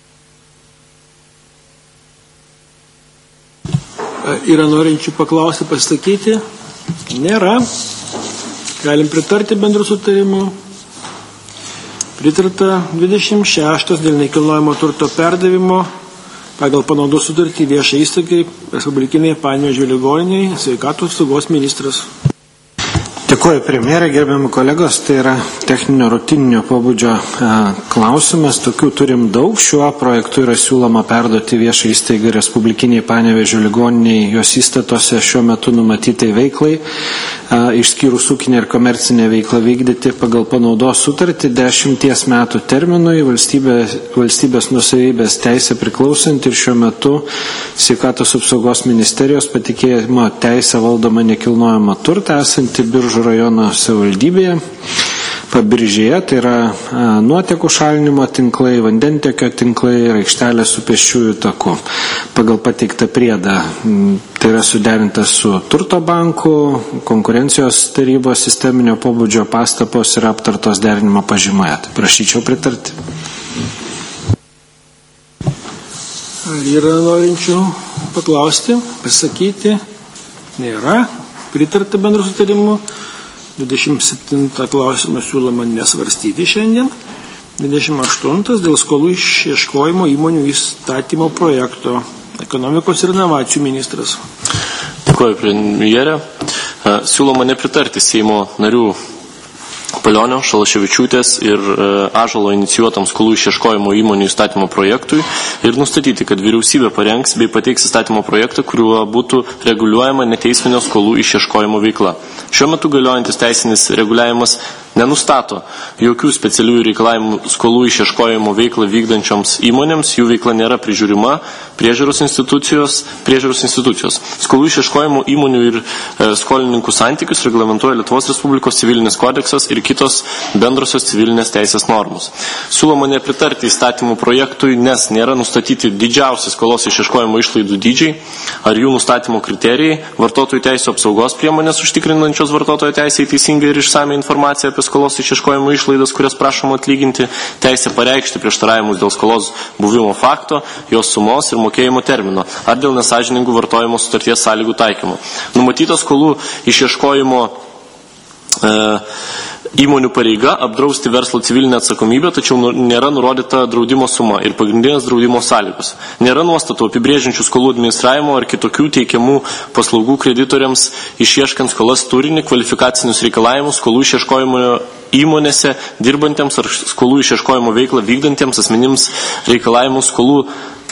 Speaker 1: Yra norinčių paklausti, pasakyti? Nėra. Galim pritarti bendrų sutarimų. Pritarta dvidešimt šeštas dėl nekilnojamo turto perdavimo pagal panaudos sutartį viešai įstaigai Respublikinei Panevėžio ligoniniai, sveikatos apsaugos ministras.
Speaker 2: Dėkuoju, premjerė, gerbiami kolegos, tai yra techninio rutininio pobūdžio e, klausimas, tokių turim daug. Šiuo projektu yra siūloma perduoti viešą įstaigą Respublikiniai Panevėžio ligoniniai jos įstatose šiuo metu numatytai veiklai, e, išskyrus ūkinę ir komercinę veiklą vykdyti pagal panaudos sutartį dešimties metų terminui valstybė, valstybės nusavybės teisė priklausanti ir šiuo metu sveikatos apsaugos ministerijos patikėjimo teisę valdoma nekilnojama turtą esanti Biržų rajono savivaldybėje, Pabiržėje, tai yra a, nuotekų šalinimo tinklai, vandentekio tinklai ir aikštelė su pėsčiųjų taku. Pagal pateiktą priedą m, tai yra suderintas su turto banku, konkurencijos tarybos sisteminio pobūdžio pastabos ir aptartos derinimo pažymoje. Tai prašyčiau pritarti.
Speaker 1: Ar yra norinčių paklausti, pasakyti? Nėra. Pritarta bendrų sutarimų. dvidešimt septintą klausimą siūloma nesvarstyti šiandien. dvidešimt aštuntas dėl skolų išieškojimo įmonių įstatymo projekto. Ekonomikos ir inovacijų ministras.
Speaker 10: Dėkuoju, premjerė. Siūloma nepritarti Seimo narių Palionio, Šalaševičiūtės ir Ąžuolo inicijuotam skolų išieškojimo įmonių įstatymo projektui ir nustatyti, kad vyriausybė parengs bei pateiks įstatymo projektą, kuriuo būtų reguliuojama neteisminio skolų išieškojimo veikla. Šiuo metu galiojantis teisinis reguliavimas nenustato jokių specialiųjų reikalavimų skolų išieškojimo veiklą vykdančioms įmonėms, jų veikla nėra prižiūrima priežiūros institucijos, priežiūros institucijos. Skolų išieškojimo įmonių ir e, skolininkų santykius reglamentuoja Lietuvos Respublikos civilinis kodeksas ir kitos bendrosios civilinės teisės normos. Siūloma nepritarti įstatymų projektui, nes nėra nustatyti didžiausi skolos išieškojimo išlaidų dydžiai ar jų nustatymo kriterijai, vartotojų teisų apsaugos priemonės užtikrinančios vartotojo teisę į teisingą ir išsame informaciją apie skolos išieškojimo išlaidas, kurias prašoma atlyginti, teisę pareikšti prieštaravimus dėl skolos buvimo fakto, jos sumos ir mokėjimo termino, ar dėl nesąžiningų vartojimo sutarties sąlygų taikymo. Numatytos skolų išieškojimo e, įmonių pareiga apdrausti verslo civilinę atsakomybę, tačiau nėra nurodyta draudimo suma ir pagrindinės draudimo sąlygos. Nėra nuostatų apibrėžiančių skolų administravimo ar kitokių teikiamų paslaugų kreditoriams išieškant skolas turinį, kvalifikacinius reikalavimus, skolų išieškojimo įmonėse dirbantiems ar skolų išieškojimo veiklą vykdantiems asmenims reikalavimus skolų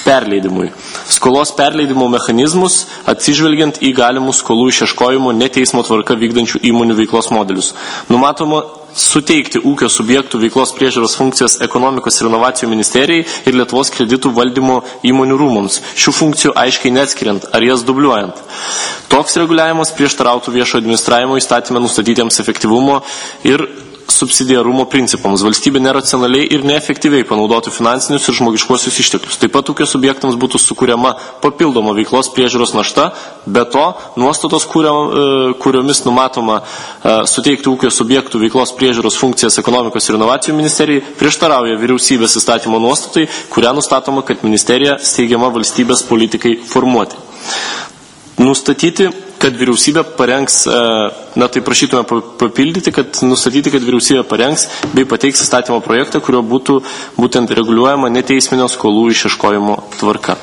Speaker 10: perleidimui. Skolos perleidimo mechanizmus atsižvelgiant į galimus skolų išieškojimo neteismo tvarka vykdančių įmonių veiklos modelius. Numatoma suteikti ūkio subjektų veiklos priežiūros funkcijas ekonomikos ir inovacijų ministerijai ir Lietuvos kreditų valdymo įmonių rūmams, šių funkcijų aiškiai neatskiriant ar jas dubliuojant. Toks reguliavimas prieštarautų viešo administravimo įstatyme nustatytiems efektyvumo ir subsidiarumo principams. Valstybė neracionaliai ir neefektyviai panaudotų finansinius ir žmogiškuosius išteklius. Taip pat ūkio subjektams būtų sukuriama papildoma veiklos priežiūros našta, be to nuostatos, kuriomis numatoma suteikti ūkio subjektų veiklos priežiūros funkcijas ekonomikos ir inovacijų ministerijai, prieštarauja vyriausybės įstatymo nuostatai, kuria nustatoma, kad ministerija steigiama valstybės politikai formuoti. Nustatyti, kad vyriausybė parengs, na tai prašytume papildyti, kad nustatyti, kad vyriausybė parengs bei pateiks įstatymo projektą, kurio būtų būtent reguliuojama neteisminio skolų išieškojimo tvarka.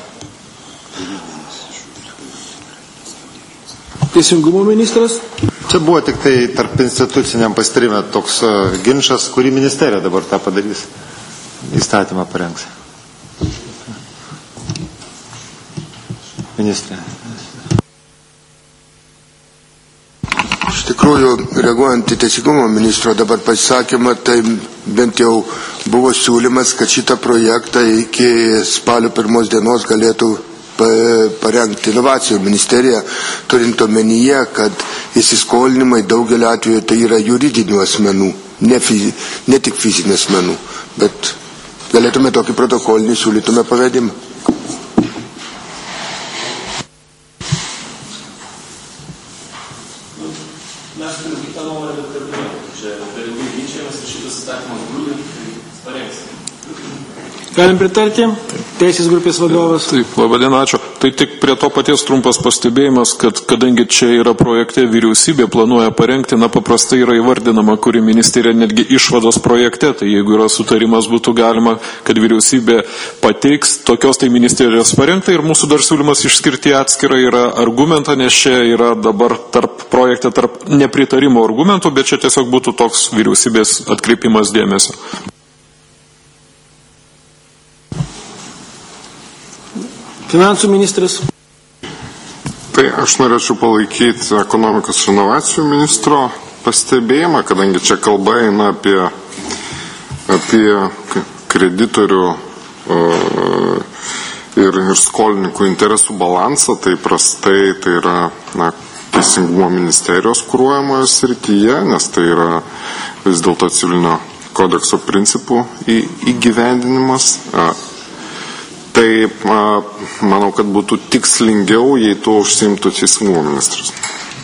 Speaker 1: Teisingumo ministras.
Speaker 3: Čia buvo tik tai tarp instituciniam pasitarime toks ginčas, kurį ministerija dabar tą padarys. Įstatymą parengs. Ministrė.
Speaker 14: Iš tikrųjų, reaguojant į teisingumo ministro dabar pasisakymą, tai bent jau buvo siūlymas, kad šitą projektą iki spalio pirmos dienos galėtų parengti inovacijų ministerija, turint omenyje, kad įsiskolinimai daugelį atveju tai yra juridinių asmenų, ne, fizi, ne tik fizinių asmenų, bet galėtume tokį protokolinį siūlytume pavedimą.
Speaker 10: Mes turime kitą nuomonę, bet kalbėjome. Čia per ilgai ginčiamas ir šitas įstatymas grūdė, tai parengsime.
Speaker 1: Galim pritarti? Teisės grupės vadovas.
Speaker 11: Taip, labadiena, ačiū. Tai tik prie to paties trumpas pastebėjimas, kad kadangi čia yra projekte vyriausybė planuoja parengti, na paprastai yra įvardinama, kuri ministerija netgi išvados projekte, tai jeigu yra sutarimas, būtų galima, kad vyriausybė pateiks tokios tai ministerijos parengta ir mūsų dar siūlymas išskirti atskirą yra argumentą, nes čia yra dabar tarp projekte tarp nepritarimo argumentų, bet čia tiesiog būtų toks vyriausybės atkreipimas dėmesio.
Speaker 1: Finansų ministras.
Speaker 11: Tai aš norėčiau palaikyti ekonomikos ir inovacijų ministro pastebėjimą, kadangi čia kalba eina apie, apie kreditorių ir, ir skolininkų interesų balansą, tai prastai tai yra na, teisingumo ministerijos kuruojamoje srityje, nes tai yra vis dėlto civilinio kodekso principų įgyvendinimas. Tai manau, kad būtų tikslingiau, jei to užsiimtų teisingumo ministras.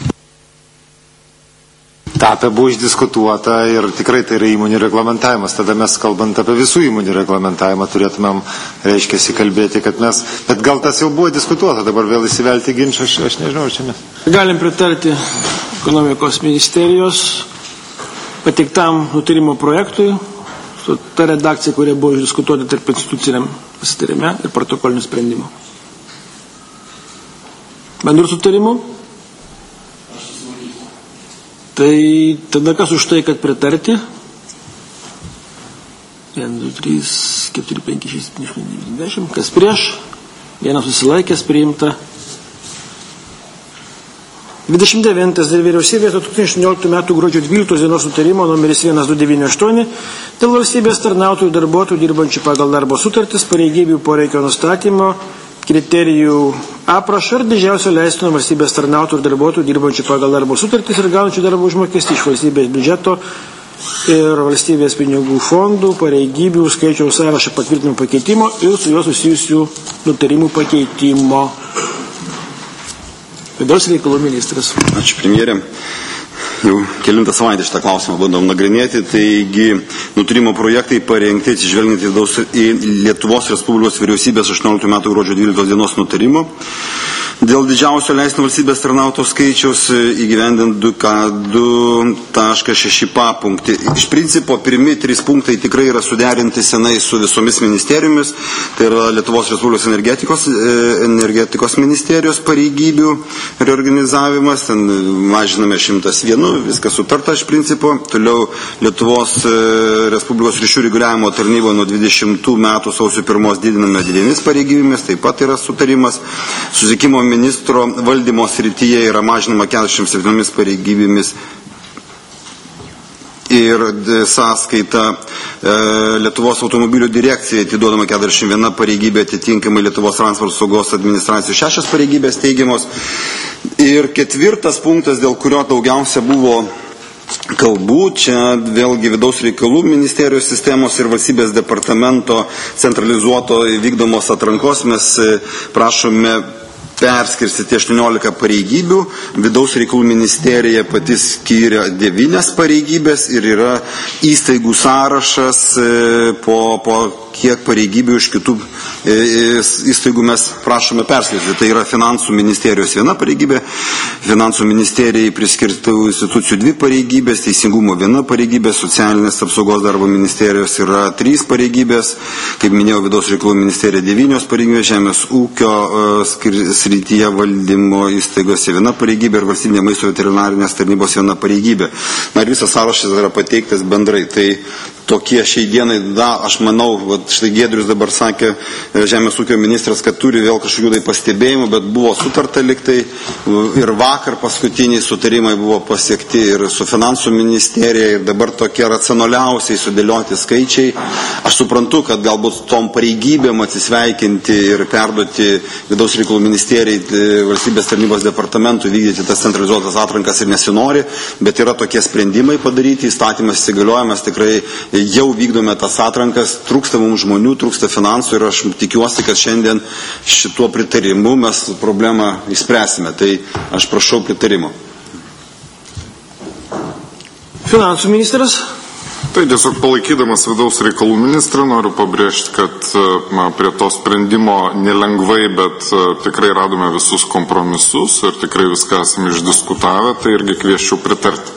Speaker 3: Tapę buvo išdiskutuota ir tikrai tai yra įmonių reglamentavimas. Tada mes, kalbant apie visų įmonių reglamentavimą, turėtumėm, reiškia, kalbėti, kad mes, bet gal tas jau buvo diskutuota, dabar vėl įsivelti ginčą, aš, aš nežinau, čia mes.
Speaker 1: Galim pritarti ekonomikos ministerijos pateiktam nutarimo projektui, ta redakcija, kuria buvo išdiskutuota tarp instituciniam pasitarime ir protokolinių sprendimų. Bendrų sutarimų? Tai tada kas už tai, kad pritarti? vienas, du, trys, keturi, penki, šeši, septyni, aštuoni, dešimt. Kas prieš? Vienas susilaikęs, priimta. dvidešimt devintas dėl vyriausybės du tūkstančiai aštuonioliktų metų gruodžio dvyliktos dienos nutarimo numeris vienas du devyni aštuoni dėl valstybės tarnautojų darbuotojų dirbančių pagal darbo sutartis, pareigybių poreikio nustatymo, kriterijų aprašo ir didžiausio leistino valstybės tarnautojų ir darbuotojų dirbančių pagal darbo sutartis ir gaunančių darbo užmokestį iš valstybės biudžeto ir valstybės pinigų fondų, pareigybių skaičiaus sąrašo patvirtinimo pakeitimo ir su juo susijusių nutarimų pakeitimo. Vidaus reikalų ministras.
Speaker 9: Ačiū, premjerė. Jau kelintą savaitę šitą klausimą bandom nagrinėti, taigi nutarimo projektai parengti atsižvelgiant į, į Lietuvos Respublikos vyriausybės aštuonioliktų metų gruodžio dvyliktos dienos nutarimo. Dėl didžiausio leistino valstybės tarnautojų skaičiaus įgyvendint du taškas šeši punktai. Iš principo, pirmi trys punktai tikrai yra suderinti senai su visomis ministerijomis. Tai yra Lietuvos Respublikos energetikos, energetikos ministerijos pareigybių reorganizavimas. Ten mažiname šimtas vienu, viskas sutarta iš principo. Toliau Lietuvos Respublikos ryšių reguliavimo tarnybo nuo dvidešimtų metų sausio pirmos didiname dviemis pareigybėmis. Taip pat yra sutarimas. Susisiekimo ministro valdymo srityje yra mažinama keturiasdešimt septyniomis pareigybėmis ir sąskaita e, Lietuvos automobilių direkcijai atiduodama keturiasdešimt viena pareigybė, atitinkamai Lietuvos transporto saugos administracijos šešios pareigybės teigiamos. Ir ketvirtas punktas, dėl kurio daugiausia buvo kalbų, čia vėlgi vidaus reikalų ministerijos sistemos ir valstybės departamento centralizuoto vykdomos atrankos mes prašome perskirstyti aštuoniolika pareigybių. Vidaus reikalų ministerija pati skyrė devynias pareigybės ir yra įstaigų sąrašas po, po kiek pareigybių iš kitų įstaigų mes prašome perskirstyti. Tai yra finansų ministerijos viena pareigybė, finansų ministerijai priskirtų institucijų dvi pareigybės, teisingumo viena pareigybė, socialinės apsaugos darbo ministerijos yra trys pareigybės, kaip minėjau, vidaus reikalų ministerija devynios pareigybės, žemės ūkio srityje valdymo įstaigose viena pareigybė ir valstybinė maisto veterinarinės tarnybos viena pareigybė. Na ir visas sąrašas yra pateiktas bendrai. Tai tokie šiai dienai, da, aš manau, vat, štai Giedrius dabar sakė, žemės ūkio ministras, kad turi vėl kažkokių tai pastebėjimų, bet buvo sutarta liktai ir vakar paskutiniai sutarimai buvo pasiekti ir su finansų ministerija ir dabar tokie racionaliausiai sudėlioti skaičiai. Aš suprantu, kad galbūt tom pareigybėm atsisveikinti ir perduoti vidaus reikalų ministerijai, valstybės tarnybos departamentui vykdyti tas centralizuotas atrankas ir nesinori, bet yra tokie sprendimai padaryti, įstatymas įsigaliojimas, tikrai jau vykdome tas atrankas, trūksta mums žmonių, trūksta finansų ir aš tikiuosi, kad šiandien šituo pritarimu mes problemą išspręsime. Tai aš prašau pritarimo.
Speaker 1: Finansų ministras.
Speaker 11: Tai tiesiog palaikydamas vidaus reikalų ministrą noriu pabrėžti, kad na, prie to sprendimo nelengvai, bet tikrai radome visus kompromisus ir tikrai viską esame išdiskutavę, tai irgi kvieščiau pritarti.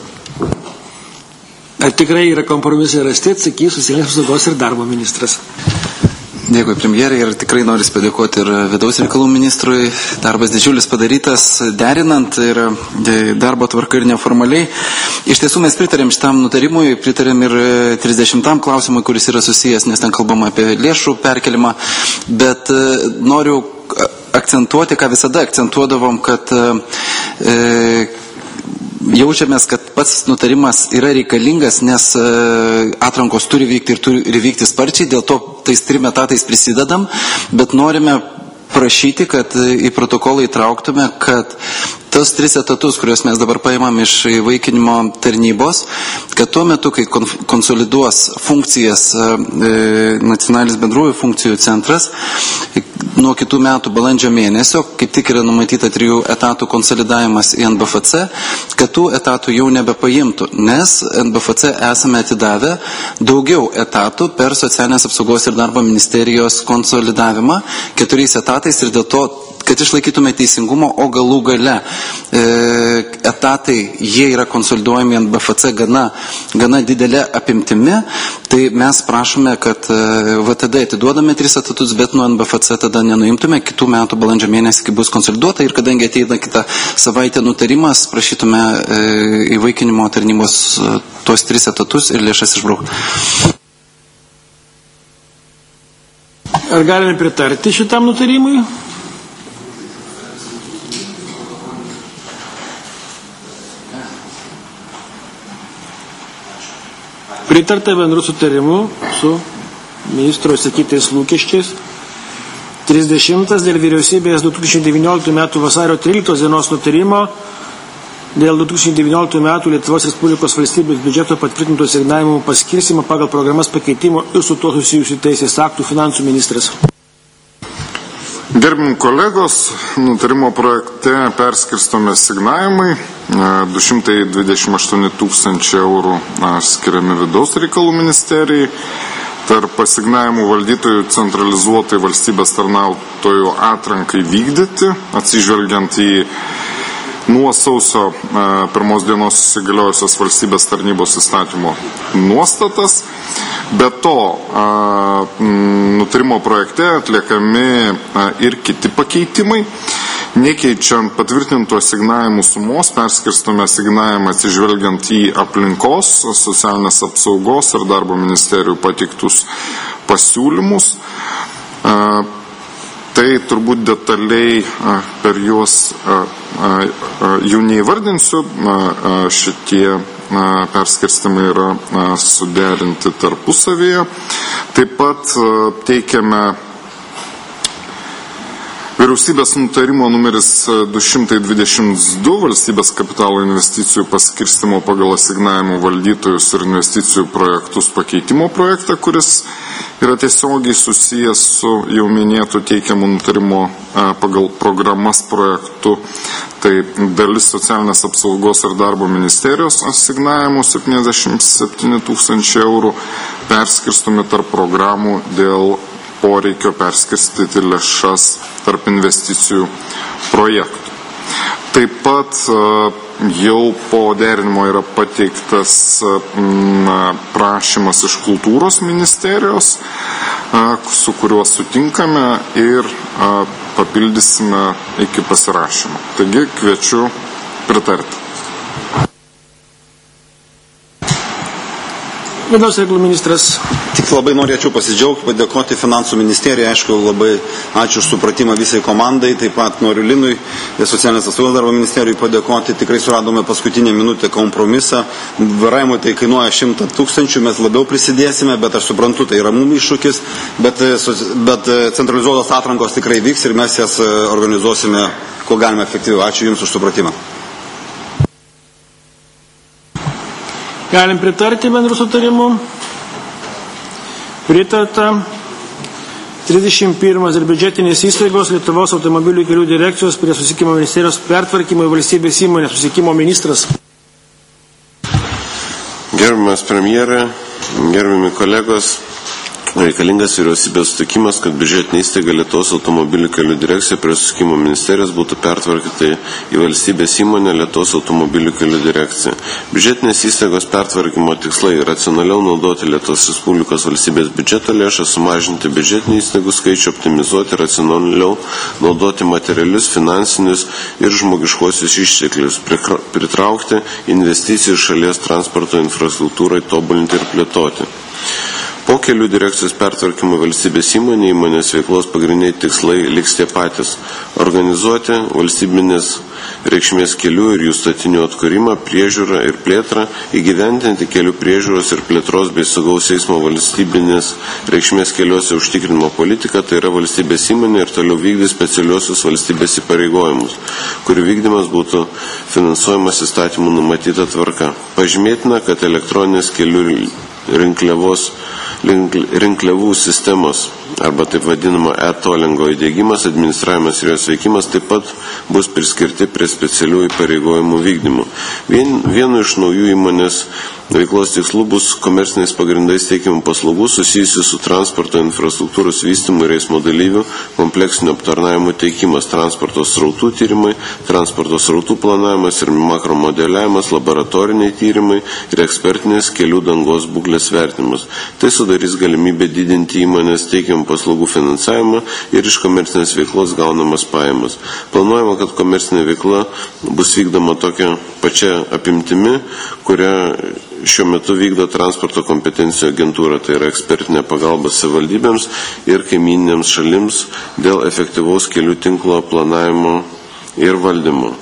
Speaker 1: Ar tikrai yra kompromisai rasti, atsakys socialinės apsaugos ir darbo ministras.
Speaker 13: Dėkui, premjerai, ir tikrai noriu padėkoti ir vidaus reikalų ministrui. Darbas didžiulis padarytas, derinant ir darbo tvarka ir neformaliai. Iš tiesų mes pritarėm šitam nutarimui, pritarėm ir trisdešimtam klausimui, kuris yra susijęs, nes ten kalbama apie lėšų perkelimą, bet noriu akcentuoti, ką visada akcentuodavom, kad e, jaučiamės, kad pats nutarimas yra reikalingas, nes atrankos turi vykti ir turi vykti sparčiai, dėl to tais trim etatais prisidedam, bet norime prašyti, kad į protokolą įtrauktume, kad tos tris etatus, kuriuos mes dabar paimam iš įvaikinimo tarnybos, kad tuo metu, kai konsoliduos funkcijas nacionalinis bendrųjų funkcijų centras, nuo kitų metų balandžio mėnesio, kaip tik yra numatyta trijų etatų konsolidavimas į N B F C, kad tų etatų jau nebepaimtų, nes N B F C esame atidavę daugiau etatų per socialinės apsaugos ir darbo ministerijos konsolidavimą keturiais etatais ir dėl to, kad išlaikytume teisingumą, o galų gale e, etatai, jie yra konsoliduojami ant B F C gana, gana didelė apimtimi, tai mes prašome, kad e, V T D atiduodame tris etatus, bet nuo N B F C tada nenuimtume kitų metų balandžio mėnesį, kai bus konsoliduota ir kadangi ateina kitą savaitę nutarimas, prašytume e, įvaikinimo tarnybos e, tuos tris etatus ir lėšas išbraukti.
Speaker 1: Ar galime pritarti šitam nutarimui? Pritarta bendru sutarimu su ministro išsakytais lūkesčiais. trisdešimtas dėl vyriausybės du tūkstančiai devynioliktų metų vasario tryliktos dienos nutarimo dėl du tūkstančiai devynioliktų metų Lietuvos Respublikos valstybės biudžeto patvirtintų asignavimų paskirstymą pagal programas pakeitimo ir su tuo susijusių teisės aktų finansų ministras.
Speaker 11: Gerbimi kolegos, nutarimo projekte perskirstomi asignavimai, du šimtai dvidešimt aštuoni tūkstančiai eurų skiriami vidaus reikalų ministerijai, tarp asignavimų valdytojų centralizuotai valstybės tarnautojų atrankai vykdyti, atsižvelgiant į nuo sausio pirmos dienos įsigaliojusios valstybės tarnybos įstatymo nuostatas. Be to, nutarimo projekte atliekami ir kiti pakeitimai. Nekeičiant patvirtintų asignavimų sumos, perskirstome asignavimą atsižvelgiant į aplinkos, socialinės apsaugos ir darbo ministerijų pateiktus pasiūlymus. Tai turbūt detaliai per juos jų neįvardinsiu, šitie perskirstimai yra suderinti tarpusavyje. Taip pat teikiame Vyriausybės nutarimo numeris du šimtai dvidešimt du valstybės kapitalo investicijų paskirstimo pagal asignavimų valdytojus ir investicijų projektus pakeitimo projektą, kuris yra tiesiogiai susijęs su jau minėtų teikiamų nutarimo pagal programas projektu. Tai dalis socialinės apsaugos ir darbo ministerijos asignavimų septyniasdešimt septyni tūkstančiai eurų perskirstomi tarp programų dėl poreikio perskirstyti lėšas tarp investicijų projektų. Taip pat jau po derinimo yra pateiktas prašymas iš kultūros ministerijos, su kuriuo sutinkame ir papildysime iki pasirašymo. Taigi kviečiu pritarti.
Speaker 1: Vidaus reikalų ministras.
Speaker 9: Tik labai norėčiau pasidžiaugti, padėkoti finansų ministerijai, aišku, labai ačiū už supratimą visai komandai, taip pat noriu Linui, socialinės apsaugos darbo ministerijai padėkoti, tikrai suradome paskutinę minutę kompromisą, vairavimui tai kainuoja šimtą tūkstančių, mes labiau prisidėsime, bet aš suprantu, tai yra mums iššūkis, bet, bet centralizuotos atrankos tikrai vyks ir mes jas organizuosime, kuo galime efektyviau. Ačiū Jums už supratimą.
Speaker 1: Galim pritarti bendrų sutarimų. Pritarta. trisdešimt pirmas ir biudžetinės įstaigos Lietuvos automobilių kelių direkcijos prie susisiekimo ministerijos pertvarkymo į valstybės įmonę. Susisiekimo ministras.
Speaker 4: Gerbiamas premjerė, gerbiami kolegos, reikalingas vyriausybės sutikimas, kad biudžetinė įstaiga Lietuvos automobilių kelių direkcija prie susisiekimo ministerijos būtų pertvarkyta į valstybės įmonę Lietuvos automobilių kelių direkciją. Biudžetinės įstaigos pertvarkymo tikslai racionaliau naudoti Lietuvos Respublikos valstybės biudžeto lėšas, sumažinti biudžetinių įstaigų skaičių, optimizuoti, racionaliau naudoti materialius, finansinius ir žmogiškuosius išteklius, pritraukti investicijų šalies transporto infrastruktūrai, tobulinti ir plėtoti. Po kelių direkcijos pertvarkymo valstybės įmonė įmonės veiklos pagrindiniai tikslai liks tie patys – organizuoti valstybinės reikšmės kelių ir jų statinių atkūrimą, priežiūrą ir plėtrą, įgyvendinti kelių priežiūros ir plėtros bei saugaus eismo valstybinės reikšmės keliuose užtikrinimo politiką, tai yra valstybės įmonė ir toliau vykdys specialiuosius valstybės įpareigojimus, kurių vykdymas būtų finansuojamas įstatymų numatyta tvarka. Pažymėtina, kad elektroninės kelių rinkliavos rinkliavų sistemos arba taip vadinamo e-tolingo įdiegimas, administravimas ir jos veikimas taip pat bus priskirti prie specialių įpareigojimų vykdymų. Vien, vienu iš naujų įmonės veiklos tikslų bus komerciniais pagrindais teikiamų paslaugų susijusių su transporto infrastruktūros vystymu ir eismo dalyvių kompleksinio aptarnavimo teikimas, transporto srautų tyrimai, transporto srautų planavimas ir makromodeliavimas, laboratoriniai tyrimai ir ekspertinės kelių dangos būklės vertinimas. Tai sudarys galimybę didinti įmonės teikiamų paslaugų finansavimą ir iš komercinės veiklos gaunamas pajamas. Planuojama, kad komercinė veikla bus vykdoma tokia pačia apimtimi, kurią šiuo metu vykdo transporto kompetencijų agentūra, tai yra ekspertinė pagalba savivaldybėms ir kaimyninėms šalims dėl efektyvaus kelių tinklo planavimo ir valdymo.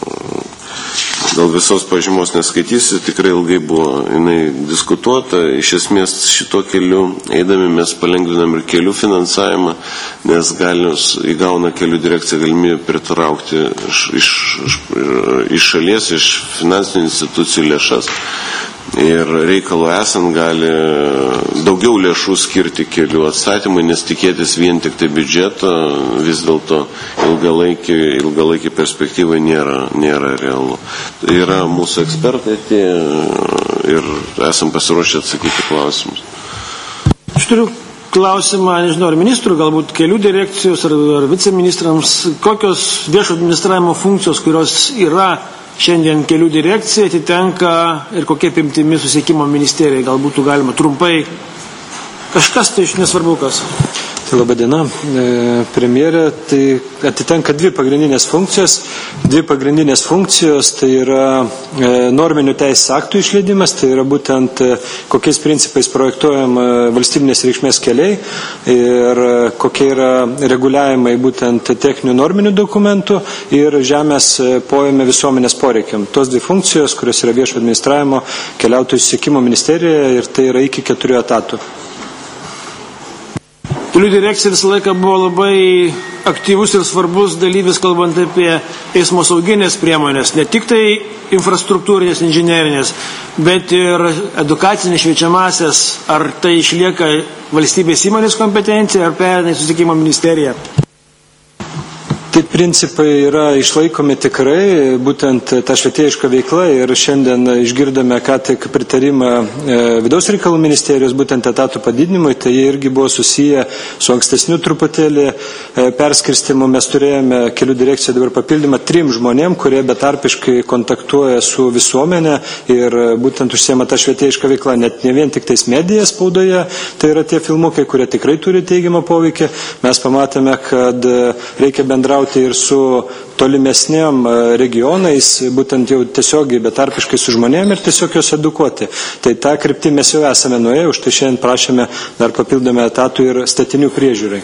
Speaker 4: Dėl visos pažymos neskaitysiu, tikrai ilgai buvo jinai diskutuota. Iš esmės šito keliu eidami mes palengvinam ir kelių finansavimą, nes galius įgauna kelių direkcija galimybę pritraukti iš, iš, iš šalies, iš finansinių institucijų lėšas. Ir reikalo esant gali daugiau lėšų skirti kelių atstatymui, nes tikėtis vien tik tai biudžeto vis dėlto ilgalaikį, ilgalaikį perspektyvai nėra, nėra realu. Yra mūsų ekspertai tie ir esam pasiruošę atsakyti klausimus.
Speaker 1: Aš turiu klausimą, nežinau, ar ministrų, galbūt kelių direkcijos ar, ar viceministrams, kokios viešo administravimo funkcijos, kurios yra šiandien kelių direkcija, atitenka ir kokie apimtimi susisiekimo ministerijai, galbūt galima trumpai, kažkas tai iš nesvarbu kas.
Speaker 2: Tai laba diena, premjerė, tai atitenka dvi pagrindinės funkcijos. Dvi pagrindinės funkcijos tai yra norminių teisės aktų išleidimas, tai yra būtent kokiais principais projektuojama valstybinės reikšmės keliai ir kokie yra reguliavimai būtent techninių norminių dokumentų ir žemės pojame visuomenės poreikiam. Tos dvi funkcijos, kurios yra viešo administravimo, keliautojų susisiekimo ministerijoje ir tai yra iki keturių etatų.
Speaker 1: Kelių direkcija visą laiką buvo labai aktyvus ir svarbus dalyvis, kalbant apie eismo sauginės priemonės, ne tik tai infrastruktūrinės, inžinerinės, bet ir edukacinės šviečiamasias, ar tai išlieka valstybės įmonės kompetencija, ar pereina į susisiekimo ministeriją.
Speaker 2: Tai principai yra išlaikomi tikrai, būtent ta švietėjiška veikla ir šiandien išgirdome ką tik pritarimą vidaus reikalų ministerijos būtent etatų padidinimui, tai jie irgi buvo susiję su ankstesniu truputėlį perskirstimu. Mes turėjome kelių direkciją dabar papildymą trim žmonėm, kurie betarpiškai kontaktuoja su visuomenė ir būtent užsiema tą švietėjišką veiklą, net ne vien tik tais medija spaudoje, tai yra tie filmukai, kurie tikrai turi teigiamą poveikį. Mes pamatėme, kad reikia bendrauti ir su tolimesnėm regionais, būtent jau tiesiogiai betarpiškai su žmonėm ir tiesiog juos edukuoti. Tai tą kryptį mes jau esame nuėję, už tai šiandien prašėme dar papildomą etatų ir statinių priežiūrai.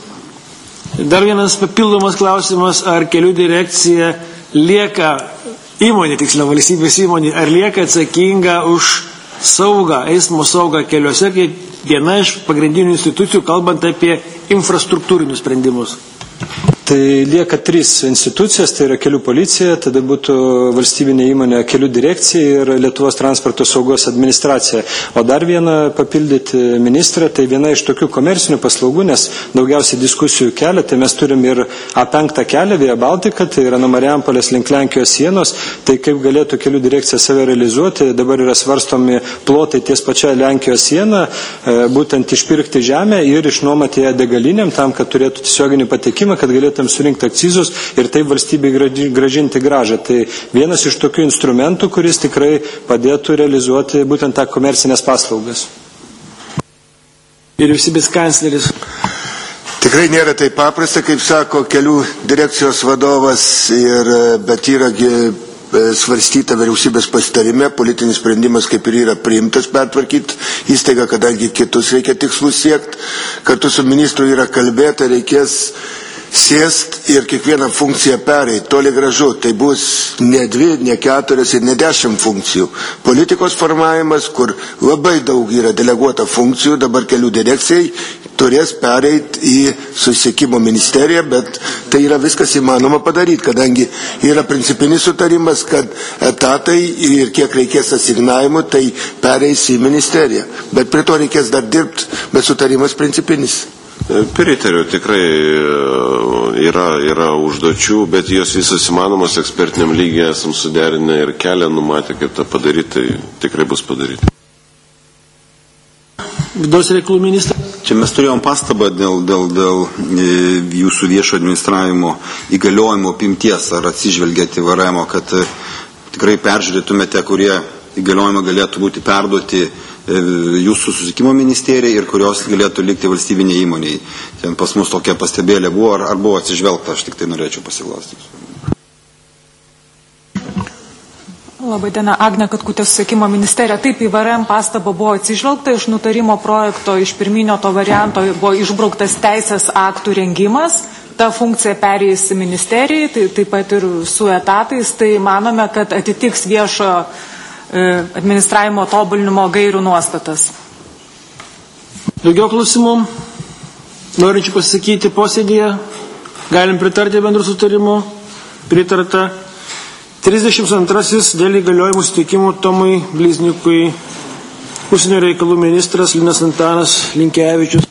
Speaker 1: Dar vienas papildomas klausimas, ar kelių direkcija lieka įmonė, tiksliau valstybės įmonė, ar lieka atsakinga už saugą, eismo saugą keliuose, kaip viena iš pagrindinių institucijų, kalbant apie infrastruktūrinius sprendimus.
Speaker 2: Tai lieka trys institucijos, tai yra kelių policija, tada būtų valstybinė įmonė kelių direkcija ir Lietuvos transporto saugos administracija. O dar vieną papildyti ministrą, tai viena iš tokių komercinių paslaugų, nes daugiausiai diskusijų kelia, tai mes turim ir A penki kelią Via Baltica, tai yra nuo Marijampolės link Lenkijos sienos, tai kaip galėtų kelių direkcija save realizuoti, dabar yra svarstomi plotai ties pačia Lenkijos siena, būtent išpirkti žemę ir išnuomoti ją degalinėm tam, kad turėtų tiesioginį patekimą, kad galėtų surinkti akcizus ir taip valstybei gražinti gražą. Tai vienas iš tokių instrumentų, kuris tikrai padėtų realizuoti būtent tą komercinės paslaugas.
Speaker 1: Vyriausybės kancleris.
Speaker 14: Tikrai nėra taip paprasta, kaip sako kelių direkcijos vadovas, ir, bet yra svarstyta vyriausybės pasitarime, politinis sprendimas kaip ir yra priimtas pertvarkyti įstaigą, kadangi kitus reikia tikslus siekti. Kartu su ministru yra kalbėta, reikės sėst ir kiekvieną funkciją pereiti, toli gražu, tai bus ne dvi, ne keturias ir ne dešimt funkcijų. Politikos formavimas, kur labai daug yra deleguota funkcijų, dabar kelių direkcijai turės pereiti į susisiekimo ministeriją, bet tai yra viskas įmanoma padaryti, kadangi yra principinis sutarimas, kad etatai ir kiek reikės asignavimų, tai pereis į ministeriją. Bet prie to reikės dar dirbti, bet sutarimas principinis.
Speaker 4: Pritariu, tikrai yra, yra užduočių, bet jos visos įmanomos ekspertiniam lygiai esam suderinę ir kelią numatę, kaip tą padaryti, tai tikrai bus padaryti.
Speaker 1: Vidaus reikalų ministras.
Speaker 9: Čia mes turėjom pastabą dėl, dėl, dėl jūsų viešo administravimo įgaliojimo apimties, ar atsižvelgėte V R M, kad tikrai peržiūrėtumėte, kurie įgaliojimai galėtų būti perduoti jūsų susisiekimo ministerijai ir kurios galėtų likti valstybinė įmonėje. Ten pas mus tokia pastebėlė buvo, ar, ar buvo atsižvelgta, aš tik tai norėčiau pasiklausti.
Speaker 15: Labai diena, Agnė Katkutė, susisiekimo ministerija. Taip, į V R M pastabą buvo atsižvelgta, iš nutarimo projekto, iš pirminio to varianto buvo išbrauktas teisės aktų rengimas, ta funkcija perėjus į ministerijai, tai taip pat ir su etatais, tai manome, kad atitiks viešo administravimo tobulinimo gairių nuostatas.
Speaker 1: Daugiau klausimų? Norinčių pasakyti posėdėje? Galim pritarti bendrų sutarimų? Pritarta. trisdešimt antrasis dėl įgaliojimų suteikimų Tomui Blizniukui, užsienio reikalų ministras Linas Antanas Linkevičius.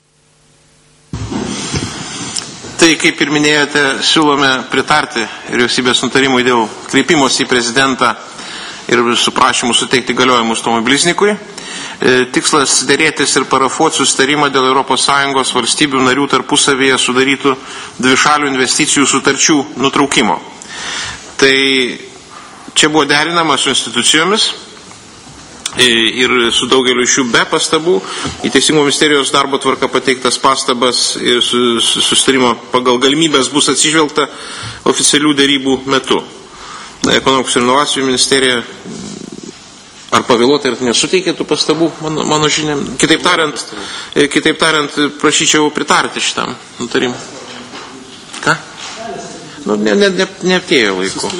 Speaker 6: Tai, kaip ir minėjote, siūlome pritarti vyriausybės nutarimui dėl kreipimosi į prezidentą ir su prašymu suteikti galiojimus Tomui Bliznikui. Tikslas dėrėtis ir parafuoti susitarimą dėl Europos Sąjungos valstybių narių tarpusavyje sudarytų dvišalių investicijų sutarčių nutraukimo. Tai čia buvo derinama su institucijomis ir su daugeliu iš jų be pastabų. Į Teisingumo ministerijos darbo tvarka pateiktas pastabas ir susitarimo pagal galimybės bus atsižvelgta oficialių dėrybų metu. Ekonomikos ir inovacijų ministerija ar pavėluotai ir nesuteikė tų pastabų, mano, mano žiniam. Kitaip tariant, kitaip tariant, prašyčiau pritarti šitam nutarimui. Ką? Nu, ne, ne, ne, neaptėjo laiku.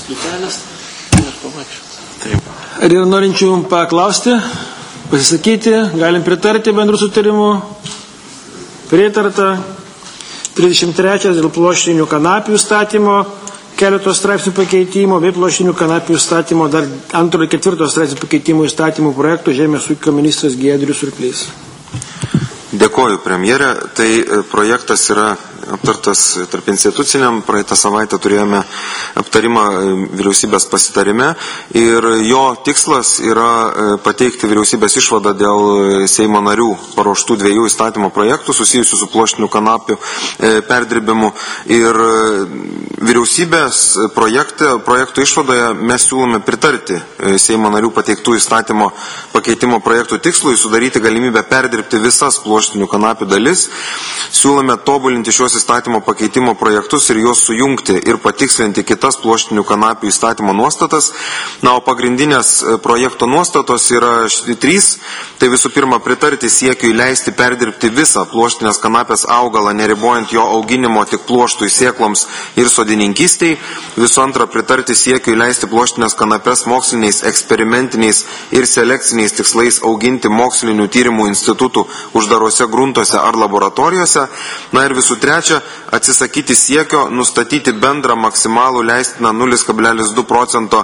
Speaker 6: Taip.
Speaker 1: Ar yra norinčių paklausti, pasisakyti, galim pritarti bendrų sutarimų? Pritarta. trisdešimt trečias dėl plošinių kanapių įstatymo, keletos straipsnių pakeitimo, bei plošinių kanapių įstatymo, dar antro ir ketvirto straipsnių pakeitimų įstatymų projektų Žemės ūkio ministras Giedrius Surplys.
Speaker 8: Dėkoju, premjerė. Tai projektas yra aptartas tarp instituciniam. Praeitą savaitę turėjome aptarimą vyriausybės pasitarime ir jo tikslas yra pateikti vyriausybės išvadą dėl Seimo narių paruoštų dviejų įstatymo projektų susijusių su pluoštinių kanapių perdirbimu. Ir vyriausybės projekte, projektų išvadoje mes siūlome pritarti Seimo narių pateiktų įstatymo pakeitimo projektų tikslui, sudaryti galimybę perdirbti visas pluoštinių kanapių dalis. Siūlome tobulinti šios įstatymo pakeitimo projektus ir juos sujungti ir patikslinti kitas pluoštinių kanapių įstatymo nuostatas. Na, o pagrindinės projekto nuostatos yra trys. Tai visų pirma, pritarti siekiui leisti perdirbti visą pluoštinės kanapės augalą, neribojant jo auginimo tik pluoštui, sėkloms ir sodininkystei. Visų antra, pritarti siekiui leisti pluoštinės kanapės moksliniais, eksperimentiniais ir selekciniais tikslais auginti mokslinių tyrimų institutų uždarose gruntuose ar laboratorijose. Na ir visų trečia, atsisakyti siekio nustatyti bendrą maksimalų leistiną nulis kablelis du procento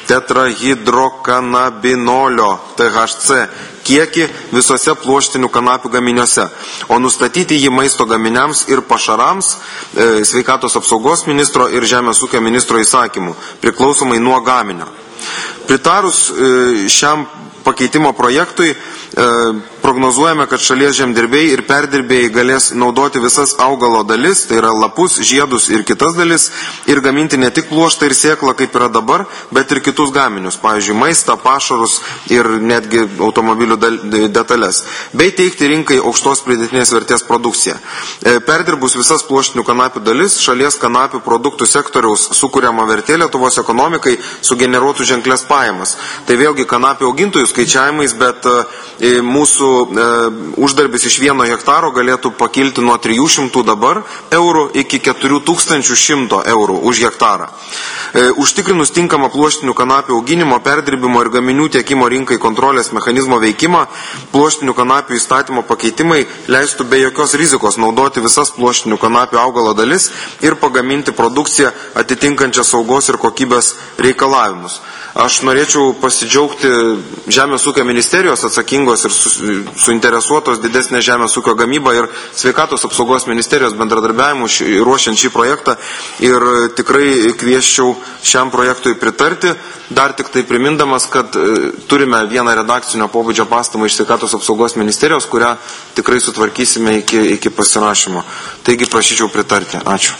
Speaker 8: tetrahidrokanabinolio T H C kiekį visose pluoštinių kanapių gaminiuose, o nustatyti jį maisto gaminiams ir pašarams e, sveikatos apsaugos ministro ir žemės ūkio ministro įsakymų, priklausomai nuo gaminio. Pritarus e, šiam pakeitimo projektui, e, prognozuojame, kad šalies žemdirbiai ir perdirbėjai galės naudoti visas augalo dalis, tai yra lapus, žiedus ir kitas dalis, ir gaminti ne tik pluoštą ir sėklą, kaip yra dabar, bet ir kitus gaminius, pavyzdžiui, maistą, pašarus ir netgi automobilių detalės, bei teikti rinkai aukštos pridėtinės vertės produkciją. E, perdirbus visas pluoštinių kanapių dalis, šalies kanapių produktų sektoriaus sukuriama vertė Lietuvos ekonomikai sugeneruotų ženklės pajamas. Tai vėlgi kanapių augintojų skaičiavimais, bet e, mūsų e, uždarbis iš vieno hektaro galėtų pakilti nuo trijų šimtų dabar eurų iki keturių tūkstančių šimtų eurų už hektarą. E, užtikrinus tinkamą pluoštinių kanapių auginimo, perdirbimo ir gaminių tiekimo rinkai kontrolės mechanizmo veikimą, pluoštinių kanapių įstatymo pakeitimai leistų be jokios rizikos naudoti visas pluoštinių kanapių augalo dalis ir pagaminti produkciją atitinkančią saugos ir kokybės reikalavimus. Aš norėčiau pasidžiaugti Žemės ūkio ministerijos atsakingos ir suinteresuotos didesnė žemės ūkio gamyba ir sveikatos apsaugos ministerijos bendradarbiavimu ruošiant šį projektą ir tikrai kvieščiau šiam projektui pritarti. Dar tik tai primindamas, kad turime vieną redakcinio pobūdžio pastabą iš sveikatos apsaugos ministerijos, kurią tikrai sutvarkysime iki, iki pasirašymo. Taigi prašyčiau pritarti. Ačiū.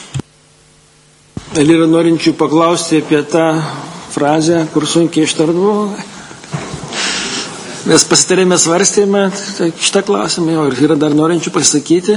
Speaker 1: Ar yra norinčių paklausti apie tą frazę, kur sunkiai ištardavo? Mes pasitarėme, svarstėme šitą klausimą, ir yra dar norinčių pasakyti.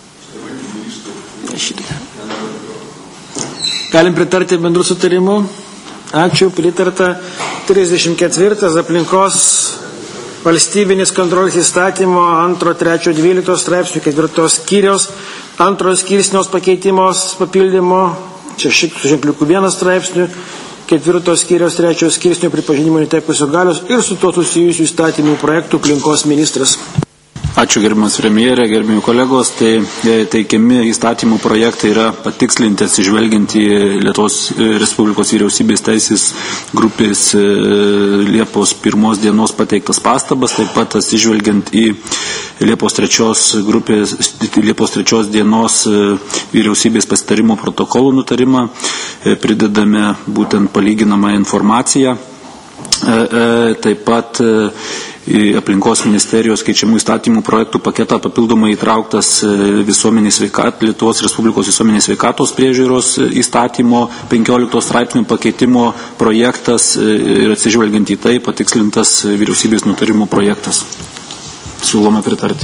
Speaker 1: Galim pritarti bendrų sutarimų. Ačiū, pritarta. trisdešimt ketvirtas aplinkos valstybinis kontrolės įstatymo antro, trečio, dvyliktos straipsnių, ketvirtos skyriaus, antros skirsnios pakeitimos papildymo, čia šitų ženkliukų vienas straipsnių, ketvirtos skyriaus trečios skirsnio pripažinimo netekusio galios ir su to susijusių įstatymų projektų aplinkos ministras.
Speaker 16: Ačiū gerbiamas premjerė, gerbiami kolegos. Tai teikiami įstatymų projektai yra patikslinti atsižvelgiant į Lietuvos Respublikos vyriausybės teisės grupės Liepos pirmos dienos pateiktas pastabas, taip pat atsižvelgiant į Liepos trečios grupės, Liepos trečios dienos vyriausybės pasitarimo protokolų nutarimą, pridedame būtent palyginamą informaciją. Taip pat į aplinkos ministerijos keičiamų įstatymų projektų paketą papildomai įtrauktas visuomenės sveikatos, Lietuvos Respublikos visuomenės sveikatos priežiūros įstatymo penkioliktos straipsnių pakeitimo projektas ir atsižvelgiant į tai patikslintas vyriausybės nutarimo projektas. Siūloma pritarti.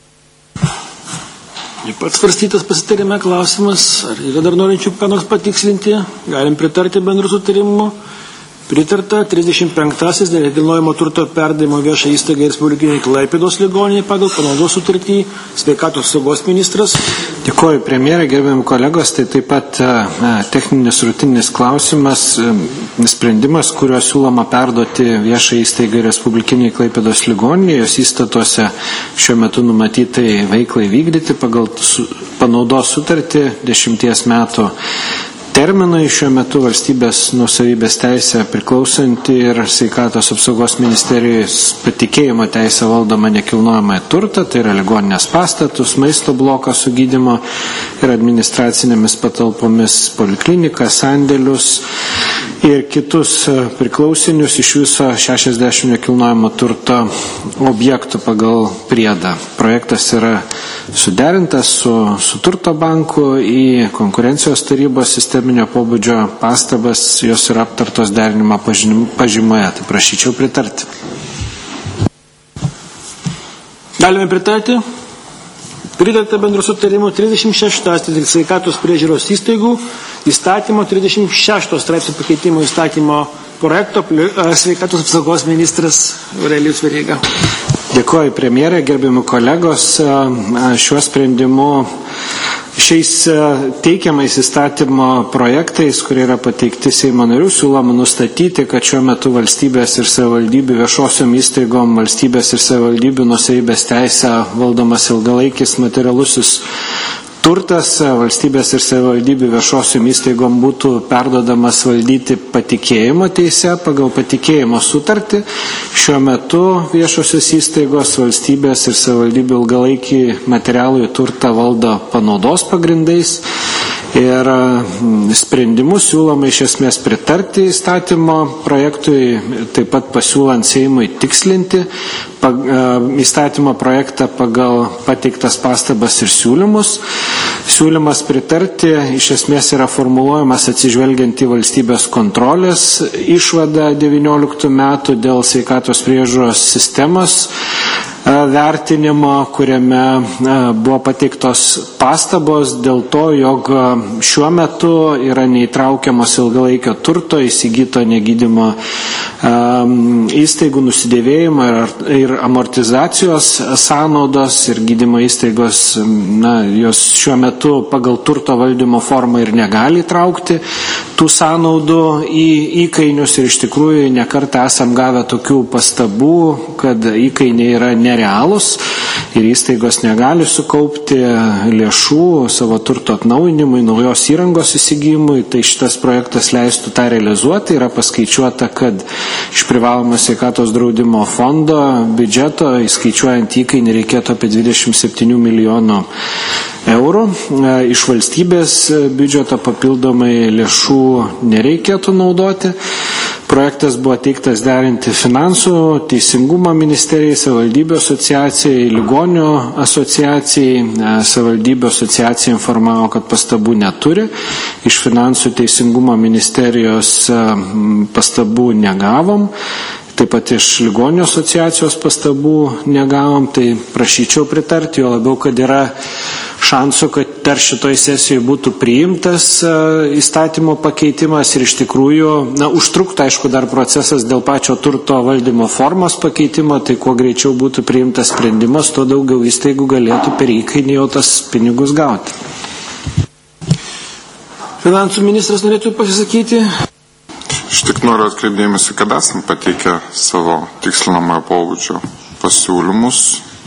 Speaker 1: Pats svarstytas pasitarime klausimas, ar yra dar norinčių ką nors patikslinti, galim pritarti bendrų sutarimų. Pritarta trisdešimt penktasis dėl nekilnojamo turto perdavimo viešai įstaigai Respublikinei Klaipėdos ligoninei pagal panaudos sutartį sveikatos apsaugos ministras.
Speaker 2: Dėkuoju premjerė, gerbiami kolegos, tai taip pat na, techninis rutininis klausimas, sprendimas, kuriuo siūloma perduoti viešai įstaigai Respublikinei Klaipėdos ligoninei, jos įstatuose šiuo metu numatytai veiklai vykdyti pagal panaudos sutartį dešimties metų terminui, šiuo metu valstybės nuosavybės teisė priklausanti ir sveikatos apsaugos ministerijos patikėjimo teisė valdoma nekilnojamąjį turtą, tai yra ligoninės pastatus, maisto bloką su gydymo ir administracinėmis patalpomis, polikliniką, sandėlius ir kitus priklausinius, iš viso šešiasdešimt nekilnojamo turto objektų pagal priedą. Projektas yra suderintas su, su turto banku, į konkurencijos tarybos sisteminio pobūdžio pastabas, jos yra aptartos derinimo pažymoje, tai prašyčiau pritarti.
Speaker 1: Galime pritarti? Pritarta bendrų sutarimų trisdešimt šeštas dėl sveikatos priežiūros įstaigų įstatymo trisdešimt šeštas straipsnio pakeitimo įstatymo projekto sveikatos apsaugos ministras Aurelijus Veryga.
Speaker 2: Dėkuoju premjerė, gerbiami kolegos, šiuo sprendimu šiais teikiamais įstatymo projektais, kurie yra pateikti Seimo narių, siūloma nustatyti, kad šiuo metu valstybės ir savivaldybių viešosiom įstaigom valstybės ir savivaldybių nuosavybės teisę valdomas ilgalaikis materialusis turtas valstybės ir savivaldybių viešosiom įstaigom būtų perdodamas valdyti patikėjimo teise pagal patikėjimo sutartį. Šiuo metu viešosios įstaigos valstybės ir savivaldybių ilgalaikį materialų turtą valdo panaudos pagrindais. Ir sprendimus siūloma iš esmės pritarti įstatymo projektui, taip pat pasiūlant Seimui tikslinti įstatymo projektą pagal pateiktas pastabas ir siūlymus. Siūlymas pritarti iš esmės yra formuluojamas atsižvelgiant į valstybės kontrolės išvadą devynioliktų metų dėl sveikatos priežiūros sistemos vertinimo, kuriame buvo pateiktos pastabos dėl to, jog šiuo metu yra neįtraukiamos ilgalaikio turto, įsigyto negydymo įstaigų nusidėvėjimo ir amortizacijos sąnaudos ir gydymo įstaigos, na, jos šiuo metu pagal turto valdymo formą ir negali traukti tų sąnaudų į įkainius ir iš tikrųjų nekartą esam gavę tokių pastabų, kad įkainiai yra nerealūs ir įstaigos negali sukaupti lėšų savo turto atnaujinimui, naujos įrangos įsigijimui, tai šitas projektas leistų tą realizuoti. Yra paskaičiuota, kad iš privalomo sveikatos draudimo fondo biudžeto įskaičiuojant įkainį reikėtų apie dvidešimt septynių milijonų eurų. Iš valstybės biudžeto papildomai lėšų nereikėtų naudoti. Projektas buvo teiktas derinti finansų, teisingumo ministerijai, savivaldybių asociacijai, ligonių asociacijai. Savivaldybių asociacija informavo, kad pastabų neturi. Iš finansų teisingumo ministerijos pastabų negavom. Taip pat iš ligonių asociacijos pastabų negavom, tai prašyčiau pritarti, jo labiau, kad yra šansų, kad dar šitoj sesijoje būtų priimtas įstatymo pakeitimas ir iš tikrųjų, na, užtruktų, aišku, dar procesas dėl pačio turto valdymo formos pakeitimo, tai kuo greičiau būtų priimtas sprendimas, tuo daugiau įstaigų galėtų per įkainį jau tas pinigus gauti.
Speaker 1: Finansų ministras norėtų pasisakyti.
Speaker 11: Aš tik noriu atkreipdėmėsi, kad esam pateikę savo tikslinamojo pobūdžio pasiūlymus.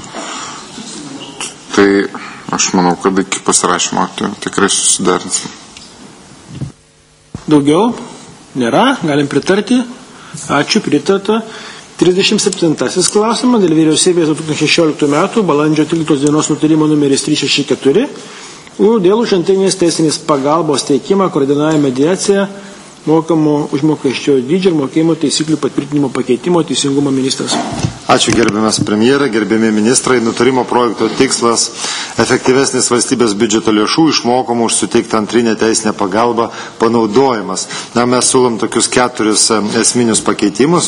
Speaker 11: Tai aš manau, kad iki pasirašymo tikrai susiderinsim.
Speaker 1: Daugiau? Nėra? Galim pritarti? Ačiū, pritarta. trisdešimt septintasis klausimas dėl vyriausybės du tūkstančiai šešioliktų metų balandžio tryliktos dienos nutarimo numeris trys šeši keturi dėl užantrinės teisinės pagalbos teikimą, koordinavimą, mediaciją mokamų užmokesčio dydžio ir mokėjimo taisyklių patvirtinimo pakeitimo teisingumo ministras.
Speaker 3: Ačiū gerbiamas premjerė, gerbiami ministrai. Nutarimo projekto tikslas efektyvesnis valstybės biudžeto lėšų išmokomų už suteiktą antrinę teisinę pagalbą panaudojimas. Na, mes siūlom tokius keturis esminius pakeitimus.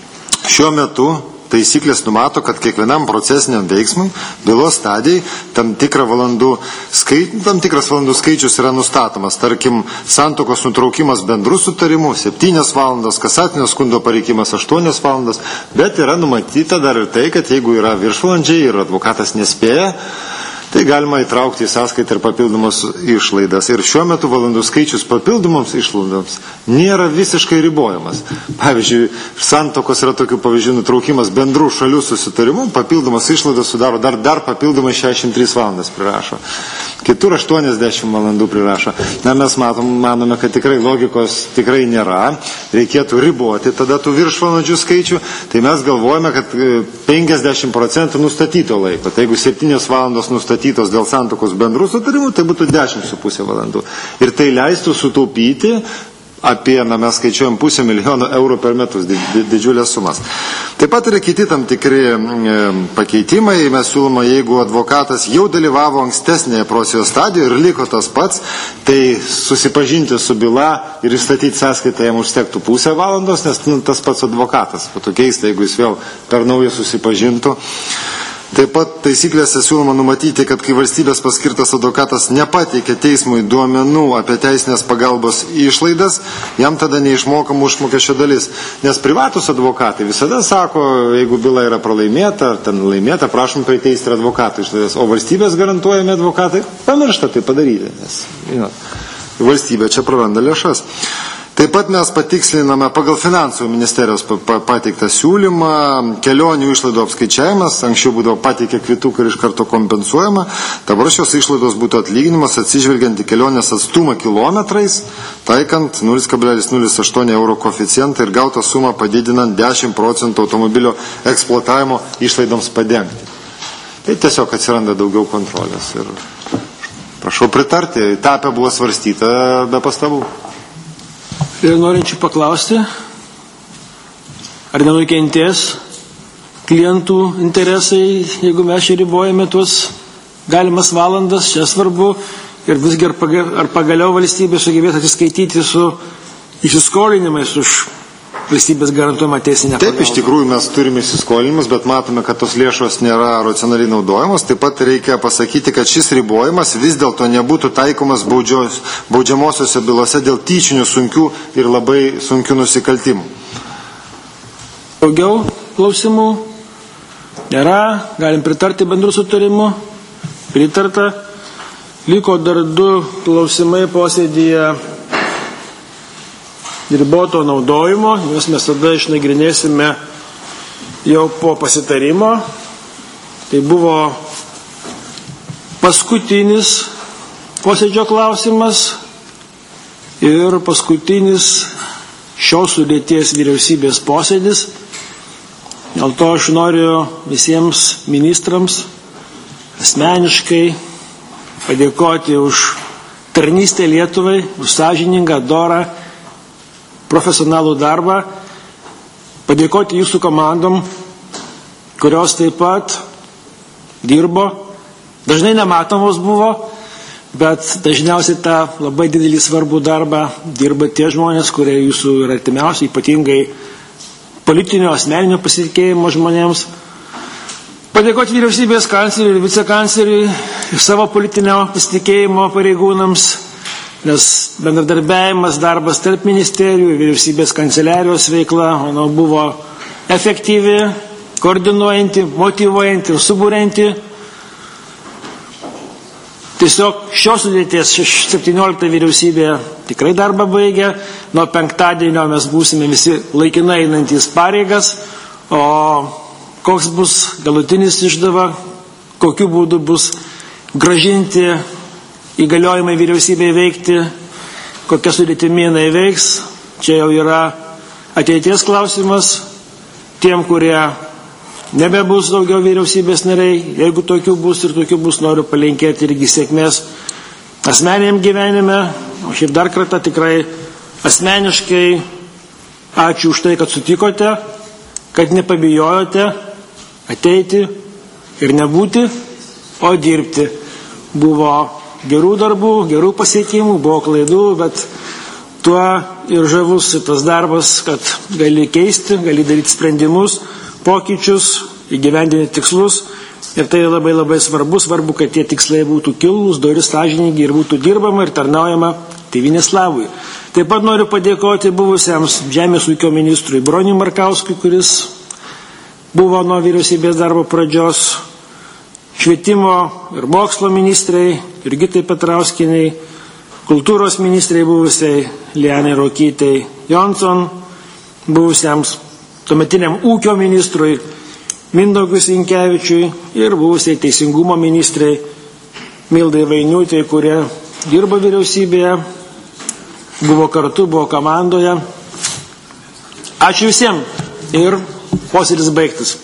Speaker 3: Šiuo metu taisyklės numato, kad kiekvienam procesiniam veiksmui, bylos stadijai, tam, tikra valandų skai, tam tikras valandų skaičius yra nustatomas. Tarkim, santuokos nutraukimas bendrų sutarimų septynias valandas, kasacinio skundo pareikimas aštuonias valandas, bet yra numatyta dar ir tai, kad jeigu yra viršvalandžiai ir advokatas nespėja, tai galima įtraukti į sąskaitą ir papildomus išlaidas. Ir šiuo metu valandų skaičius papildomoms išlaidoms nėra visiškai ribojamas. Pavyzdžiui, santuokos yra tokių pavyzdžių nutraukimas bendrų šalių susitarimų, papildomas išlaidas sudaro dar, dar papildomai šešiasdešimt tris valandas prirašo. Kitur aštuoniasdešimt valandų prirašo. Na, mes matom, manome, kad tikrai logikos tikrai nėra. Reikėtų riboti tada tų viršvalandžių skaičių. Tai mes galvojame, kad penkiasdešimt procentų nustatyto laiko. Tai jeigu septynios valandos nustatytos dėl santuokos bendrų sutarimų, tai būtų dešimt su pusė valandų. Ir tai leistų sutaupyti apie, na, mes skaičiuojam pusę milijono eurų per metus, didžiulės sumas. Taip pat yra kiti tam tikri e, pakeitimai. Mes siūloma, jeigu advokatas jau dalyvavo ankstesnėje procesijos stadijoje ir liko tas pats, tai susipažinti su byla ir įstatyti sąskaitą jam užtektų pusę valandos, nes nu, tas pats advokatas. Po to keista, jeigu jis vėl per naują susipažintų. Taip pat taisyklėse siūloma numatyti, kad kai valstybės paskirtas advokatas nepateikia teismui duomenų apie teisinės pagalbos išlaidas, jam tada neišmokama užmokesčio dalis. Nes privatus advokatai visada sako, jeigu byla yra pralaimėta, ar ten laimėta, prašom priteisti ir advokatų išlaidas. O valstybės garantuojami advokatai pamiršta tai padaryti, nes žinot, valstybė čia praranda lėšas. Taip pat mes patiksliname pagal finansų ministerijos pateiktą siūlymą kelionių išlaidų apskaičiavimas. Anksčiau būdavo pateikę kvituką ir iš karto kompensuojama. Dabar šios išlaidos būtų atlyginimas atsižvelgiant į kelionės atstumą kilometrais, taikant nulis kablelis nulis aštuoni euro koeficientą ir gautą sumą padidinant dešimt procentų automobilio eksploatavimo išlaidoms padengti. Tai tiesiog atsiranda daugiau kontrolės. Ir prašau pritarti, etapė buvo svarstyta be pastabų.
Speaker 1: Ir norinčių paklausti, ar nenukentės klientų interesai, jeigu mes čia ribojame tuos galimas valandas, čia svarbu, ir visgi ar pagaliau valstybė sugebės atsiskaityti su įsiskolinimais už valstybės garantuojama teisinė pagalba.
Speaker 3: Taip, iš tikrųjų mes turime įsiskolinimus, bet matome, kad tos lėšos nėra racionaliai naudojamos. Taip pat reikia pasakyti, kad šis ribojimas vis dėlto nebūtų taikomas baudžios, baudžiamosiose bylose dėl tyčinių sunkių ir labai sunkių nusikaltimų.
Speaker 1: Daugiau klausimų nėra, galim pritarti bendrų sutarimų. Pritarta. Liko dar du klausimai posėdyje riboto naudojimo, nes mes tada išnagrinėsime jau po pasitarimo. Tai buvo paskutinis posėdžio klausimas ir paskutinis šios sudėties vyriausybės posėdis. Dėl to aš noriu visiems ministrams asmeniškai padėkoti už tarnystę Lietuvai, už sąžiningą, dorą, profesionalų darbą, padėkoti jūsų komandom, kurios taip pat dirbo, dažnai nematomos buvo, bet dažniausiai tą labai didelį svarbų darbą dirba tie žmonės, kurie jūsų yra artimiausi, ypatingai politinio, asmeninio pasitikėjimo žmonėms. Padėkoti vyriausybės kancleriui ir vicekancleriui ir savo politinio pasitikėjimo pareigūnams, nes bendradarbiavimas, darbas tarp ministerijų, vyriausybės kanceliarijos veikla, manau, buvo efektyvi, koordinuojanti, motyvuojanti ir suburianti. Tiesiog šios sudėties septyniolikta vyriausybė tikrai darbą baigė. Nuo penktadienio mes būsime visi laikinai einantys pareigas, o koks bus galutinis išdava, kokiu būdu bus gražinti įgaliojimai vyriausybei veikti, kokia sudėtimi jinai veiks, čia jau yra ateities klausimas. Tiem, kurie nebebus daugiau vyriausybės nariai, jeigu tokių bus ir tokių bus, noriu palinkėti irgi sėkmės asmeniniam gyvenime, o šiaip dar kartą tikrai Asmeniškai ačiū už tai, kad sutikote, kad nepabijojote ateiti ir nebūti, o dirbti. Buvo gerų darbų, gerų pasiekimų, buvo klaidų, bet tuo ir žavus tas darbas, kad gali keisti, gali daryti sprendimus, pokyčius, įgyvendinti tikslus. Ir tai labai labai svarbu, svarbu, kad tie tikslai būtų kilnūs, dori, sąžiningi ir būtų dirbama ir tarnaujama tėvynės labui. Taip pat noriu padėkoti buvusiams Žemės ūkio ministrui Broniui Markauskui, kuris buvo nuo vyriausybės darbo pradžios, švietimo ir mokslo ministrai Jurgitai Petrauskienei, kultūros ministrai buvusiai Lianai Rokytei Johnson, buvusiams tuometiniam ūkio ministrui Mindaugui Sinkevičiui ir buvusiai teisingumo ministrai Mildai Vainiutei, kurie dirbo vyriausybėje, buvo kartu, buvo komandoje. Ačiū visiems ir posėdis baigtas.